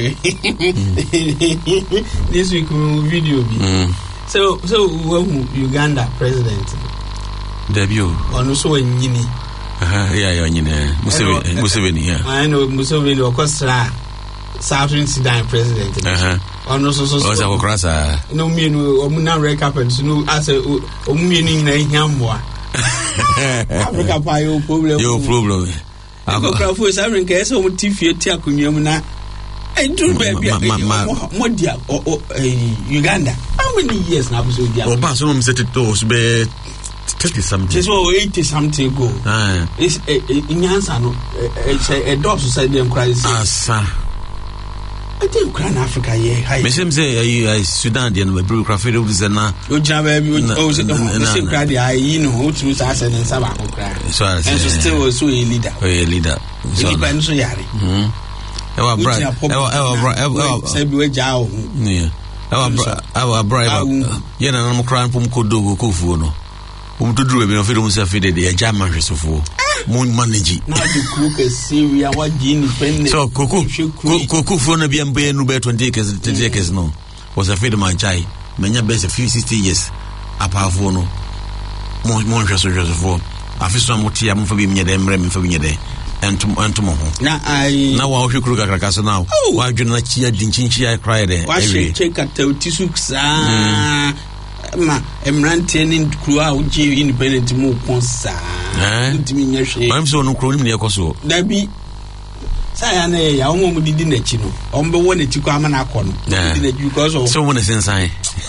this week video so Uganda president debut on so nyini yeah nyini Museveni yeah I know Museveni orchestra Southern Sudan president on so no me no na red carpet no as omuni na hiamwa Africa pa your problem Akokrafo is having case of TV tia kunwam na I do baby modia Uganda how many years now so dia Oba so no set it be 30 something just 80 something go is inyansa no a dog so dem crisis asa I think Crown Africa yeah me say Sudan dey no bureaucracy do say na o jina baby o say crowd you know to say say saba ko crowd so and so still so a leader so you can so yare ewa say be we jao yeah ewa bribe ye na no crown pum ko dogo ko fu no to do be no fit say fit dey German resofo mon manage na the cook Syria what independent so koku for na bia mbe no be 20 years no was a feed my chai menya be 60 years apafo no mon hweso for afiso amotia mo fa bi mnyede mre me fa bi nyede entum ho na wa hwekuru kakaka so now wa dwena na chia dinchinchi ai cry there wa check at tisuksa ma emrante ni kruwa uji independent mu konsa ntimi nyehwe mam so no kro nim ne yakoso dabi saya na ya omo mu didi na chi no ombe wona ti kwa mana akọ no didi na ju because of so wona sensan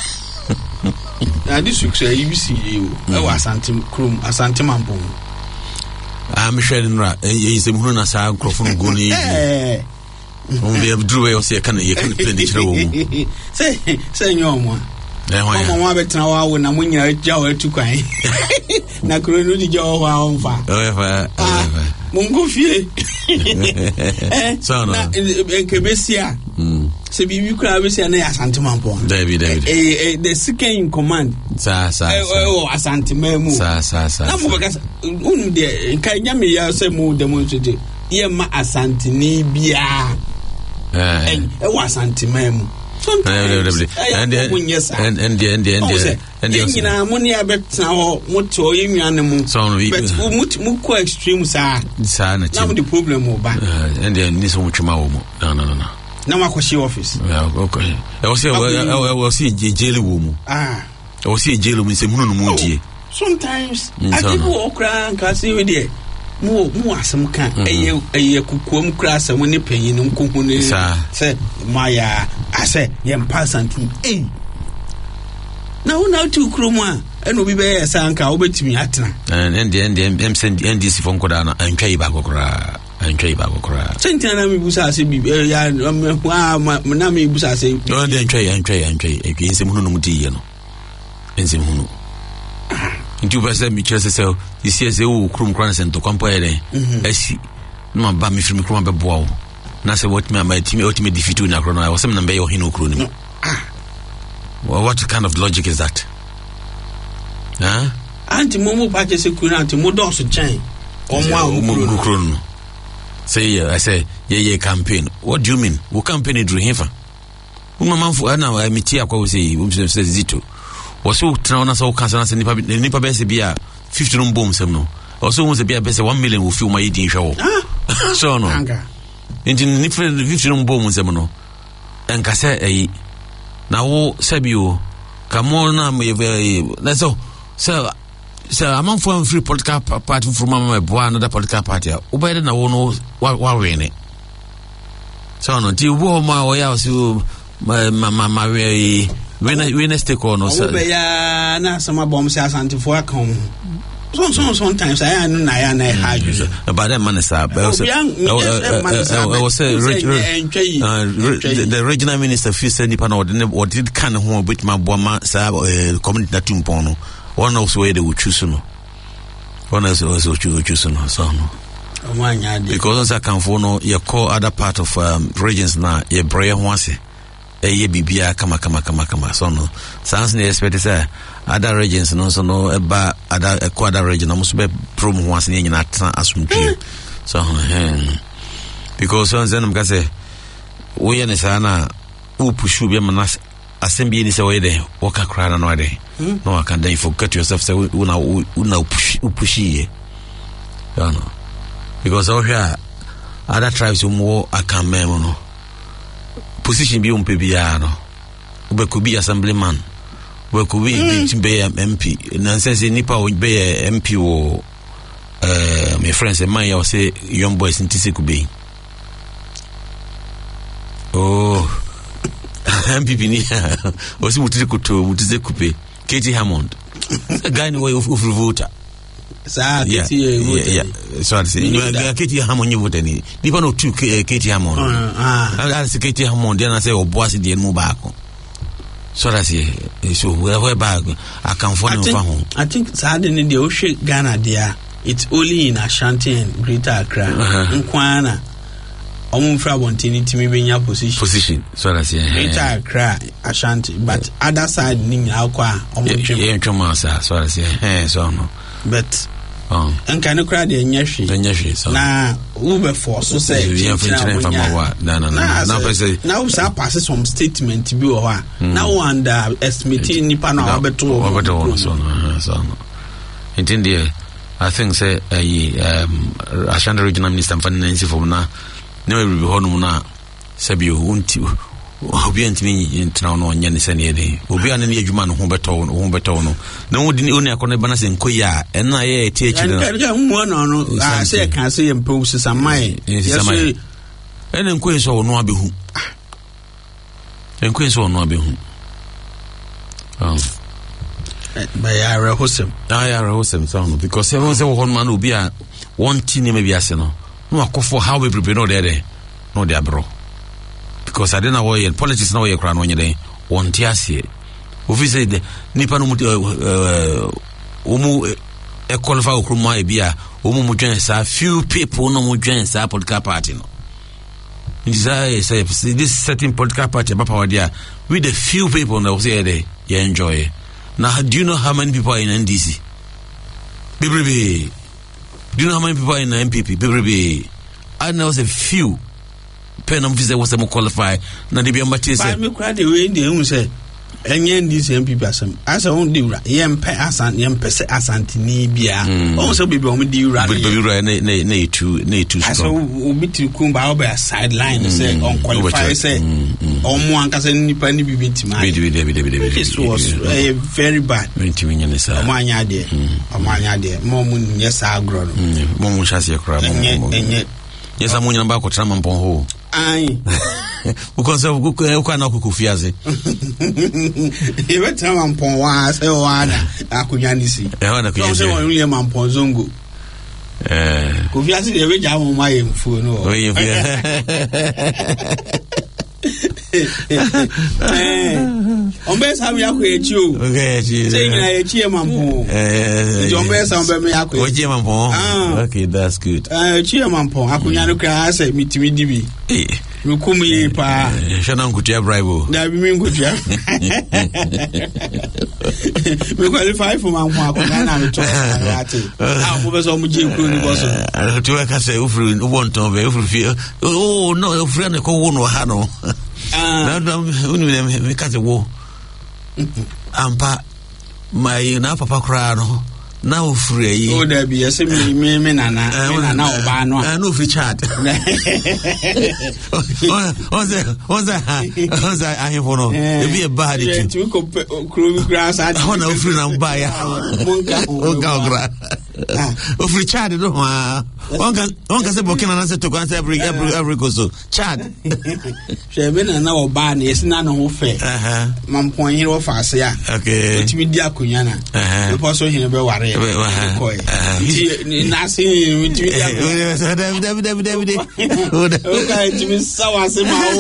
na this week say UBC e wa asante mampo am sharing ra e se mu na sa microphone go ni on be abdru we say kan ye kan play the chiro mu say nyomo mama betra wa na munya ja wa tu kwan na kro no di ja wa onfa mungu fie so no kebesia se bibi kra besia na Asante Mampo David the second in command sa Asante Memu sa na mo baka unu de kan nyame ya se mu demonstrate ye ma Asante ni bia wa Asante Memu and you money abet now moto yinwanemu but mu ko extreme sa na the problem oba and ni so mutwema wo mu no na makoshi office okay I was see jail wo mu I was see jail mu se munu no mu die sometimes I people okra nka see we there mu asem kan eye kukuom kra asem ne panyin nkohu ne se maya ase ye mpasanti na una tu kromu a eno bi be esa nka obetimi atena and send NDC phone koda na antwa iba kokora sentina na mi busa ase bi ya na mi busa ase no de antwa ensem hunu no mutiye no ensem hunu nti ubasa mi kyerɛ sɛ isi ese wo krum kran sento kwampo yɛ asi no ba mi firmi krum bɛboa wo na sɛ wotimi defeat na kro no I was some number yo hino kro ni what kind of logic is that anti momo pa je se kru anti mo do so chen omo kro no say I say ye campaign what do you mean wo campaign do hefa wo mamfo ana miti akwa say wo say zito also trauna so kansa na nipa be se bia 50 no bomb sem no also won se bia be se 1 million wo fi ma yidi hwe wo so no inti nipa 50 no bomb sem no enka se na wo se bio kamo na me na so among for free political party from my boy another political party obey na wo no wa win so no ti wo ma wo ya so ma we stake on no sir ya na sama bom say Asante for account sometimes I know na hard but that man is up the regional minister fee said nipa na did kan ho bit ma boama sa community that tumpon no one also where they would choose no one else also choose no so no because as I can for no you call other part of regions na ye brave once bibia kama so no sans na expect say other regions no so no eba other region no so be prom ho ase nyina atra asomtwe so because so zenum ka say we ne sana upushu bi manas assembly ni say we dey work akra na no dey no can then forget yourself say una upushi no because over here other tribes more akamemo no position bi umpe bia no we could be assemblyman we could be MP nonsense nipa we be MP or my friends and my say young boys in TC could be MPP ni osi mutize kupe Katie Hammond guy ni way of voter so I say Katie Hammond you vote ni nipa no two Katie Hammond I say Katie Hammond then I say oboasi de mu back so I say so where bag I can find home I think sadly in the ocean Ghana there it's only in Ashanti and Greater Accra nkwana Omufra Bontini Timi Benya position. So that's it. Cry Ashanti, but other side ning akwa omutwe. So that's it. So no. But and can you cry the nyashi? So na ube force so say. Now we say pass some statement bi o ha. Now underestimate nipa na obeto. So no. Intindi I think say Ashanti regional minister Nancy Fomna never be honum na sabio unti obi antimi ntra no nya ne sane de obi an ne adwuma no ho beto no na wodi oni akone bana se nkoyi a ena ye tie chi no ka mu no say kan say empom sisa mai yes ena nkoyi so no abehu nkoyi so no abehu bayara hosem so no because everyone say one man obi a one thing maybe ase no no akofo how we prepare no there no there bro because I don't know why politics now you crown on you dey want tiasie ofi say the nipa no omu e qualify okruma e bia omu mu join sa few people no mu join sa political party no desire say this certain political party papa there with the few people that say there you enjoy now do you know how many people are in NDC baby? Do you know how many people are in the MPP? Baby, I know a few. Penum visa was a qualified. Now they be a material. I me cry the way they say. And this MPP as I won't do right. Yempe asantini bia. Also be on the right. But be right. Nay two. As I will be to Kumba over a sideline. Say unqualified. Say one can say Nipani be beat. This was very bad. 20 million is a mania there. Momun, yes, I grow. Momun shas your crab. Yes, I'm going back to Tramampo. Aye. Because of Ukana Kufiazi. Every time I'm pon was a one, Akuyanisi. William Amponzongo. Kufiazi, the rich out of my phone. On best have you. Okay, saying I cheerman. John Bess on me. Okay, that's good. Cheerman Pong, Akuyano Class, meet me, DB. Rukumi pa Shannon Kutia Bribo. That we mean good. We qualify for my Wakana to Professor Muji Kuni. To work as a want to be oh, no, a friend called one or Hano. We cut a war. Ampa, my Papa Crano. Now free. Oh, there be a semi me now Bano. I know free chat. What's that? I have one. There be a body to grass. I don't know free now buy a free chat. One can say Burkina answer to answer every coso. Chat. She been an hour ban is none of fair. Mam point here of us, yeah. Okay. It's me, dear Cuyana. The person here be worried. Nothing with you. Okay, to be so as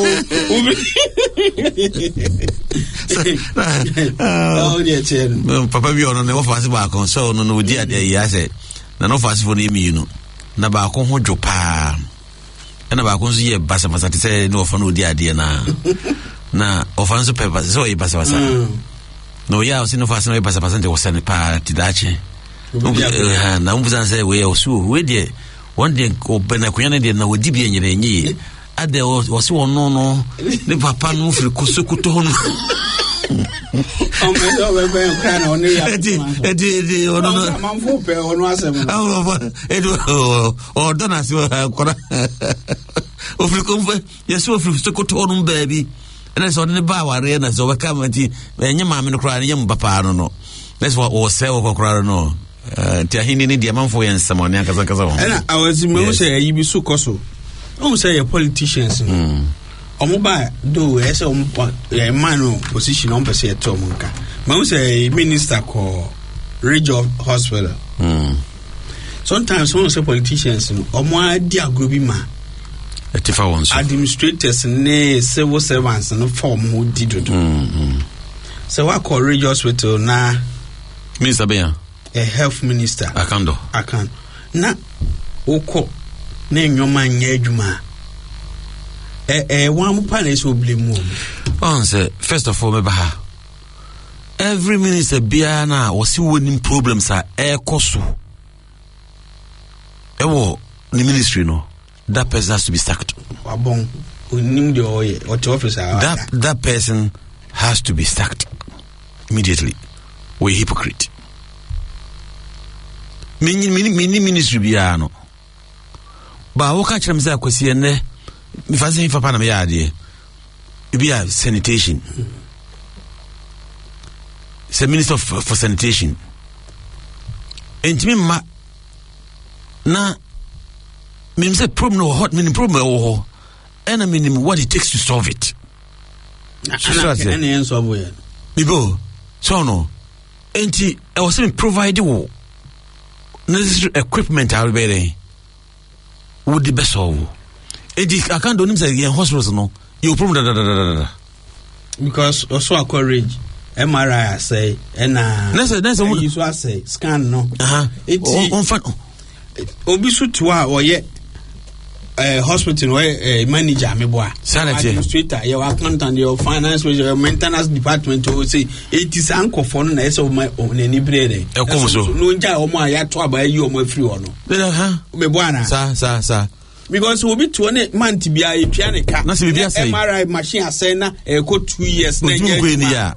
Papa be on the office back on so no dear dear said. None of us for the you know. Nabako hojo pa. And about consider Bassamati say no for no dear na. na ofanso pepa so e basa no ya o sino fasa no e basa nte wosane pa tidache na umbuza say we osu we de one day obena kunyane de na wodi bi enyere enyi ade o se wono no ne papa no firi kosokuto hono baby. And I saw the bar and so I come and you mammy crying young papa. No, that's what was sell for cry. No, Tahini need the amount for and someone. And I was in say you be so coso. Don't say your politicians. Omoba do as a man position on per se at Tomonka. Most a minister called Regional Hospital. Sometimes one say politicians or more dear Grubima. Administrators and civil servants and form who did it. So I call Regional Hospital now. Minister Bear, a health minister. I can't. Na oko name your man Yejuma. One palace will blame one. First of all, every minister Biana was winning problems at air cost. The ministry, no, that person has to be sacked. That person has to be sacked immediately. We're hypocrite. Many ministry Biano. But what catch them say, question if I say for Panama, it be a sanitation. It's a minister for sanitation. And to me, na me say problem no hot, meaning problem oh, and I mean what it takes to solve it. Any answer where? Bibo, so no. And I was saying provide you necessary equipment. I'll be there. Would the best of. I can't do him say in hospitals no. You problem because also I courage MRI say and that's you so say scan no. It obisu toa or yet hospital where manager me boy administrator your accountant your finance your maintenance department will say it is uncle for na so my own any brede no nja o ma ya to aba yi o ma free ono me boy na sa because we be to ne man ti bia e tua ne ka na se bia say MRI machine asay na go 2 years na ya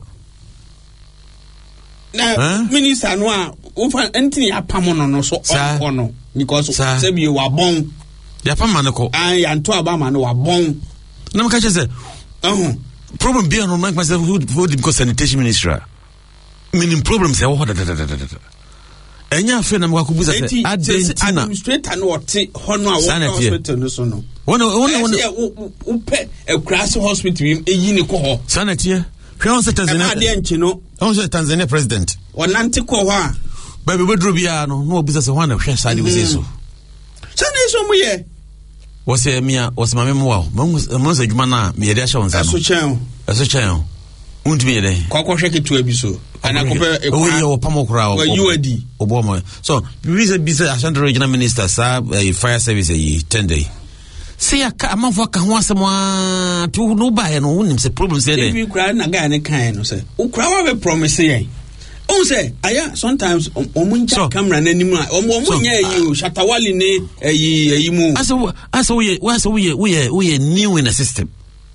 na minister no a o fa entini apamo no so ono because say be wa bon ya pama ne ko an ya nto aba ma no wa bon na me ka che say problem be no make myself who because sanitation minister meaning problems e wo enya fe na mwakubuza se administrator no wote hono a hospital no so no one upe e class hospital eyi ni ko ho sanity hwe on se Tanzania ade enchi no on se Tanzania president onante ko ho a ba be bedro bia no no obuza se ho na hwe sade we so sanity so mu ye wose mia wose mame mu wa mo se djuma na me yede asha onza no aso chen untumi yede kokwohwe ketu abi so anakope we yo pamokura UAD obomo so bisa Ashanti regional minister sa fire service yi tende see aka amafo aka ho asema to no buy no unim se problem say dey kura na guy ne kan no say ukura wa be promise yen o say aya sometimes omunja camera na nimu omunya yi shatawali ne yi mu aso we new in the system.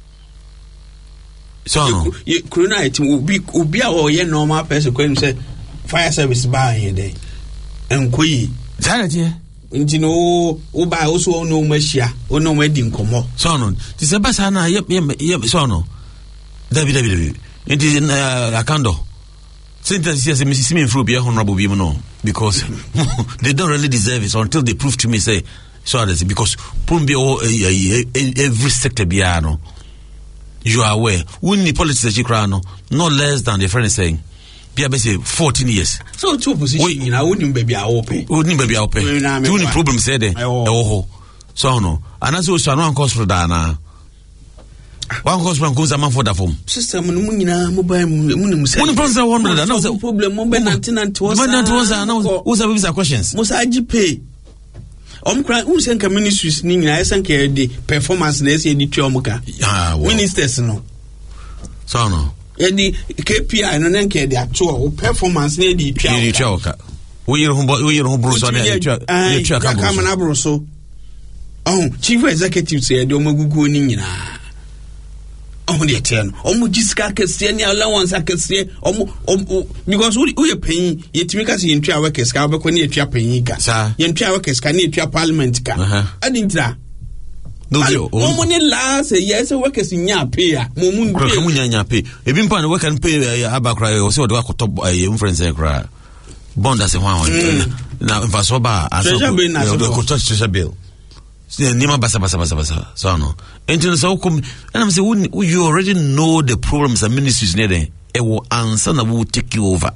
So no corona it will be our normal person when say fire service by here day and kui sanity nti no o ba also no machia o no wedding komo so no ti se basa na yep so no david nti akando since say me see me through be honorable be no because they don't really deserve it until they prove to me say so that because put be every sector be no. You are aware. When the politics that you no less than the friend is saying, be 14 years. So two positions. I wouldn't be open. Wouldn't be open. Two problems said there. So no. And as also one cause for Dana. One cause for Kunza man for the form. Sister Munina mobile Mun problem mobile 1990 was questions. Musaji pay. Who send ministries ning na esan ke the performance na ese di tuomuka ministers no So no. Edi KPI no nenke de ato performance na di twa. Di twa ka. We year home bro so na twa ka. Ka mana bro so. Oh, chief executive say de omagugu ni nyina. Oh, de ten. Omo jiska kese ni allowance akese. Omo because we paying yetimi ka se yentwa workers ka obekọ ni yetwa paying ka. Yentwa workers ka ni yetwa parliament ka. Adintra. No, money last yes, workers in your pay. Momun pay. If you can work and pay Abacra, or so do I could top a friends cry. Bond as a one. Now, if I saw bar, I could touch Trisha Bill. Nima Basa. So no. And so come, and I'm saying, you already know the problems and ministries near there. It will answer and will take you over.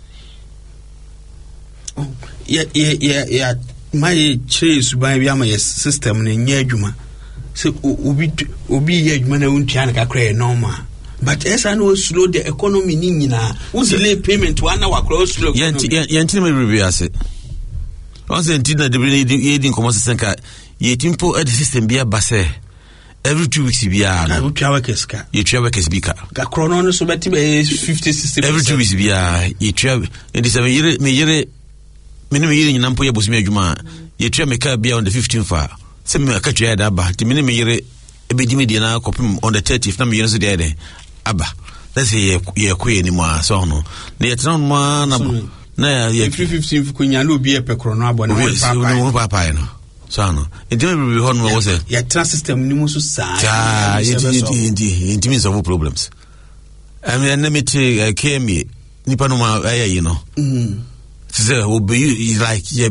Yeah. My chase by Yama system in Yajuma. So obi ye adwuma na untia na kakra normal but as I know slow the economy ni nyina we delay payment one hour cross slow yanti me review ase once na de ye din commerce senka ye timpo the system bia base every 2 weeks bia na twa workers ka ye twa workers bika ka chrono no so beti be 50-60% every 2 weeks bia ye twa in the 7 year me yire nyina mpo ye bosimi adwuma ye twa me ka bia on the 15th fa se me ka twa da ba ti me yire ebedimi de na kopim on the 30th na me yire so de ade aba let's say ye kwe ni mo so no na ye tran mo na ye 15 kunya no bi e pekro no abo na papa no so no e dey be hon mo was ye trans system ni mo so sa it means of problems I mean let me take came nipa no ma you know say obi like ye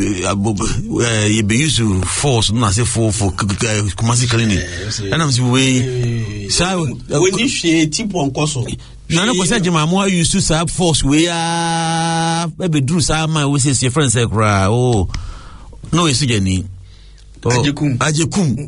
be used to force na say for Kumasi cleaning and I'm say we so when you share tip on koso na no kwese jema mo used to say force we be do say man we say friend say kra oh no we see jeni ajekum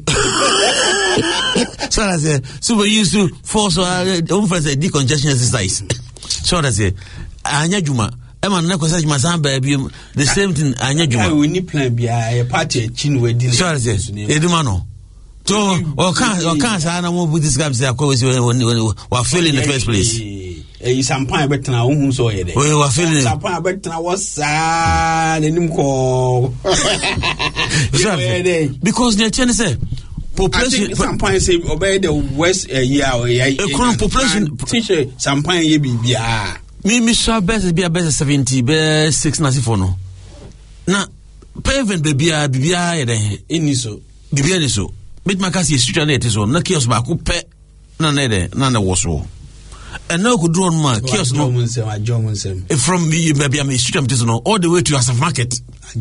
so I say so we used to force on friend say decongestion exercise so I say anya juma man na kwesa juma baby the same thing anya juma we need plan bia a party chin we din so I say eduma no so o kan sa na mo this guy say akwa we fail in the first place sampan betena ohun so ye dey we were feeling sampan betena was nenim ko because the chance say population sampan say obey the west year population teacher sampan ye bibia me sure best be 70 be 6 na sifo no na pavement bibia ye dey iniso bibia ni so bit makasi street na it so na kiosk ba ko pe na dey na wo so and now could draw man kiosk no from me maybe I'm street am no all the way to Asaf Market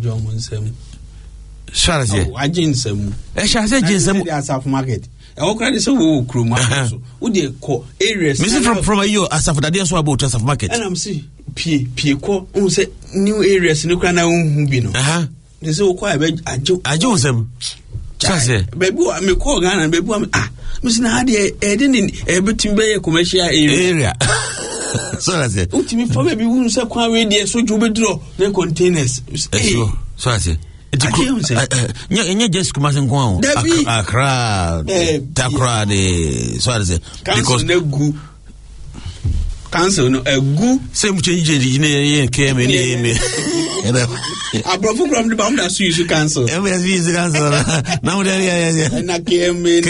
Shall say ajinsem shall say jinsem Asaf Market e o kra dey say wo kroma so wo dey ko areas me from you Asaf that dey so about Asaf Market and I'm see pie ko un say new areas ni kra na hu bi no dey say wo ko ajinsem shall say baby me ko Ghana baby Miss Nadia, didn't everything be a commercial area. So I said, ultimately, for maybe we say, quite ready, so you withdraw the containers. So I said, you just come and go. A crowd, so I said, because no good. Cancel no a good same change in came in. I brought from the bomb that you cancel. MSV cancel. Now there, and I came in.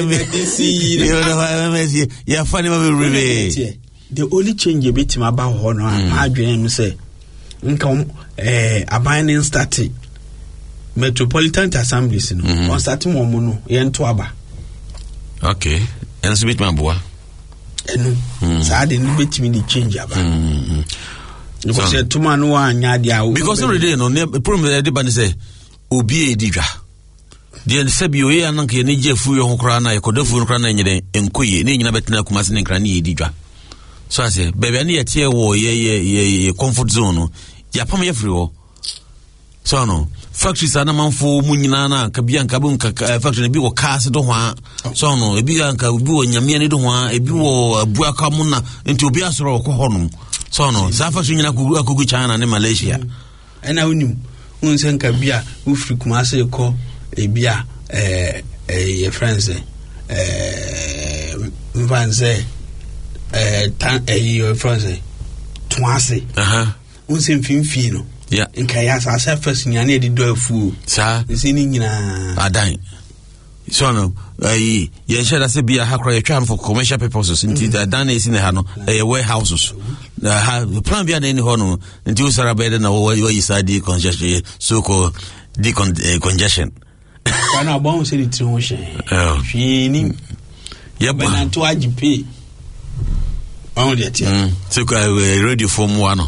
Yeah, funny. The only change a bit about honor, I dream say, income a binding static metropolitan assemblies, on starting one yen to Aba. Okay, and it's a bit my boy. So I didn't bet me the change about. Because two man because already no problem everybody say obi edidwa the sabi o ya nanka ne jefu yo hokra na ekodafu hokra na nyede enkoye ne nyina betina Kumasi ne nkra ne edidwa so I say baby na ye wo ye comfort zone no ya pam ye free wo so no factories ana manfo mu nyina na ka bia nka bu nka factory bi wo cars do ho so no ebi nka bi wo nyame ne do ho ebi wo abuaka mu na nti obi asoro ko hono so no safa so nyina akugu China ne Malaysia ena unim unsenka bia ufri Kumasi ko ebia your friends mvanze your friends twice. Unsem finfi no. Yeah. In Kayas, I said first in any do a fool. Sir, is in Adine. So no, you should have said be a hacker trying for commercial purposes. Indeed, done is in the Hano, warehouses. The plan behind any honor until Sarah Beden or where you said decongestion, so called decongestion. I know about city to motion. She yep, and to IGP. Only at so radio form one.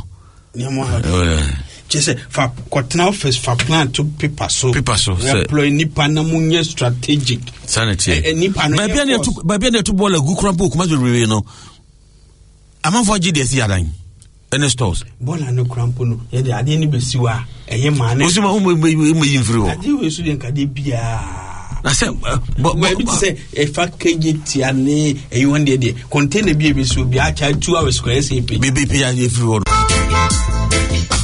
Just for cotton office for plant to paper so employ Nipanamunya strategic sanity. Maybe to boil a good book must be no. I'm on for GDS Yadine. And the stores. Bola no crampono, yet I didn't be siwa, a young man. Who's my home in through? I do a student Cadibia. I said, but say a fat KGT and a one day contain a baby will be a child 2 hours square. Baby, if you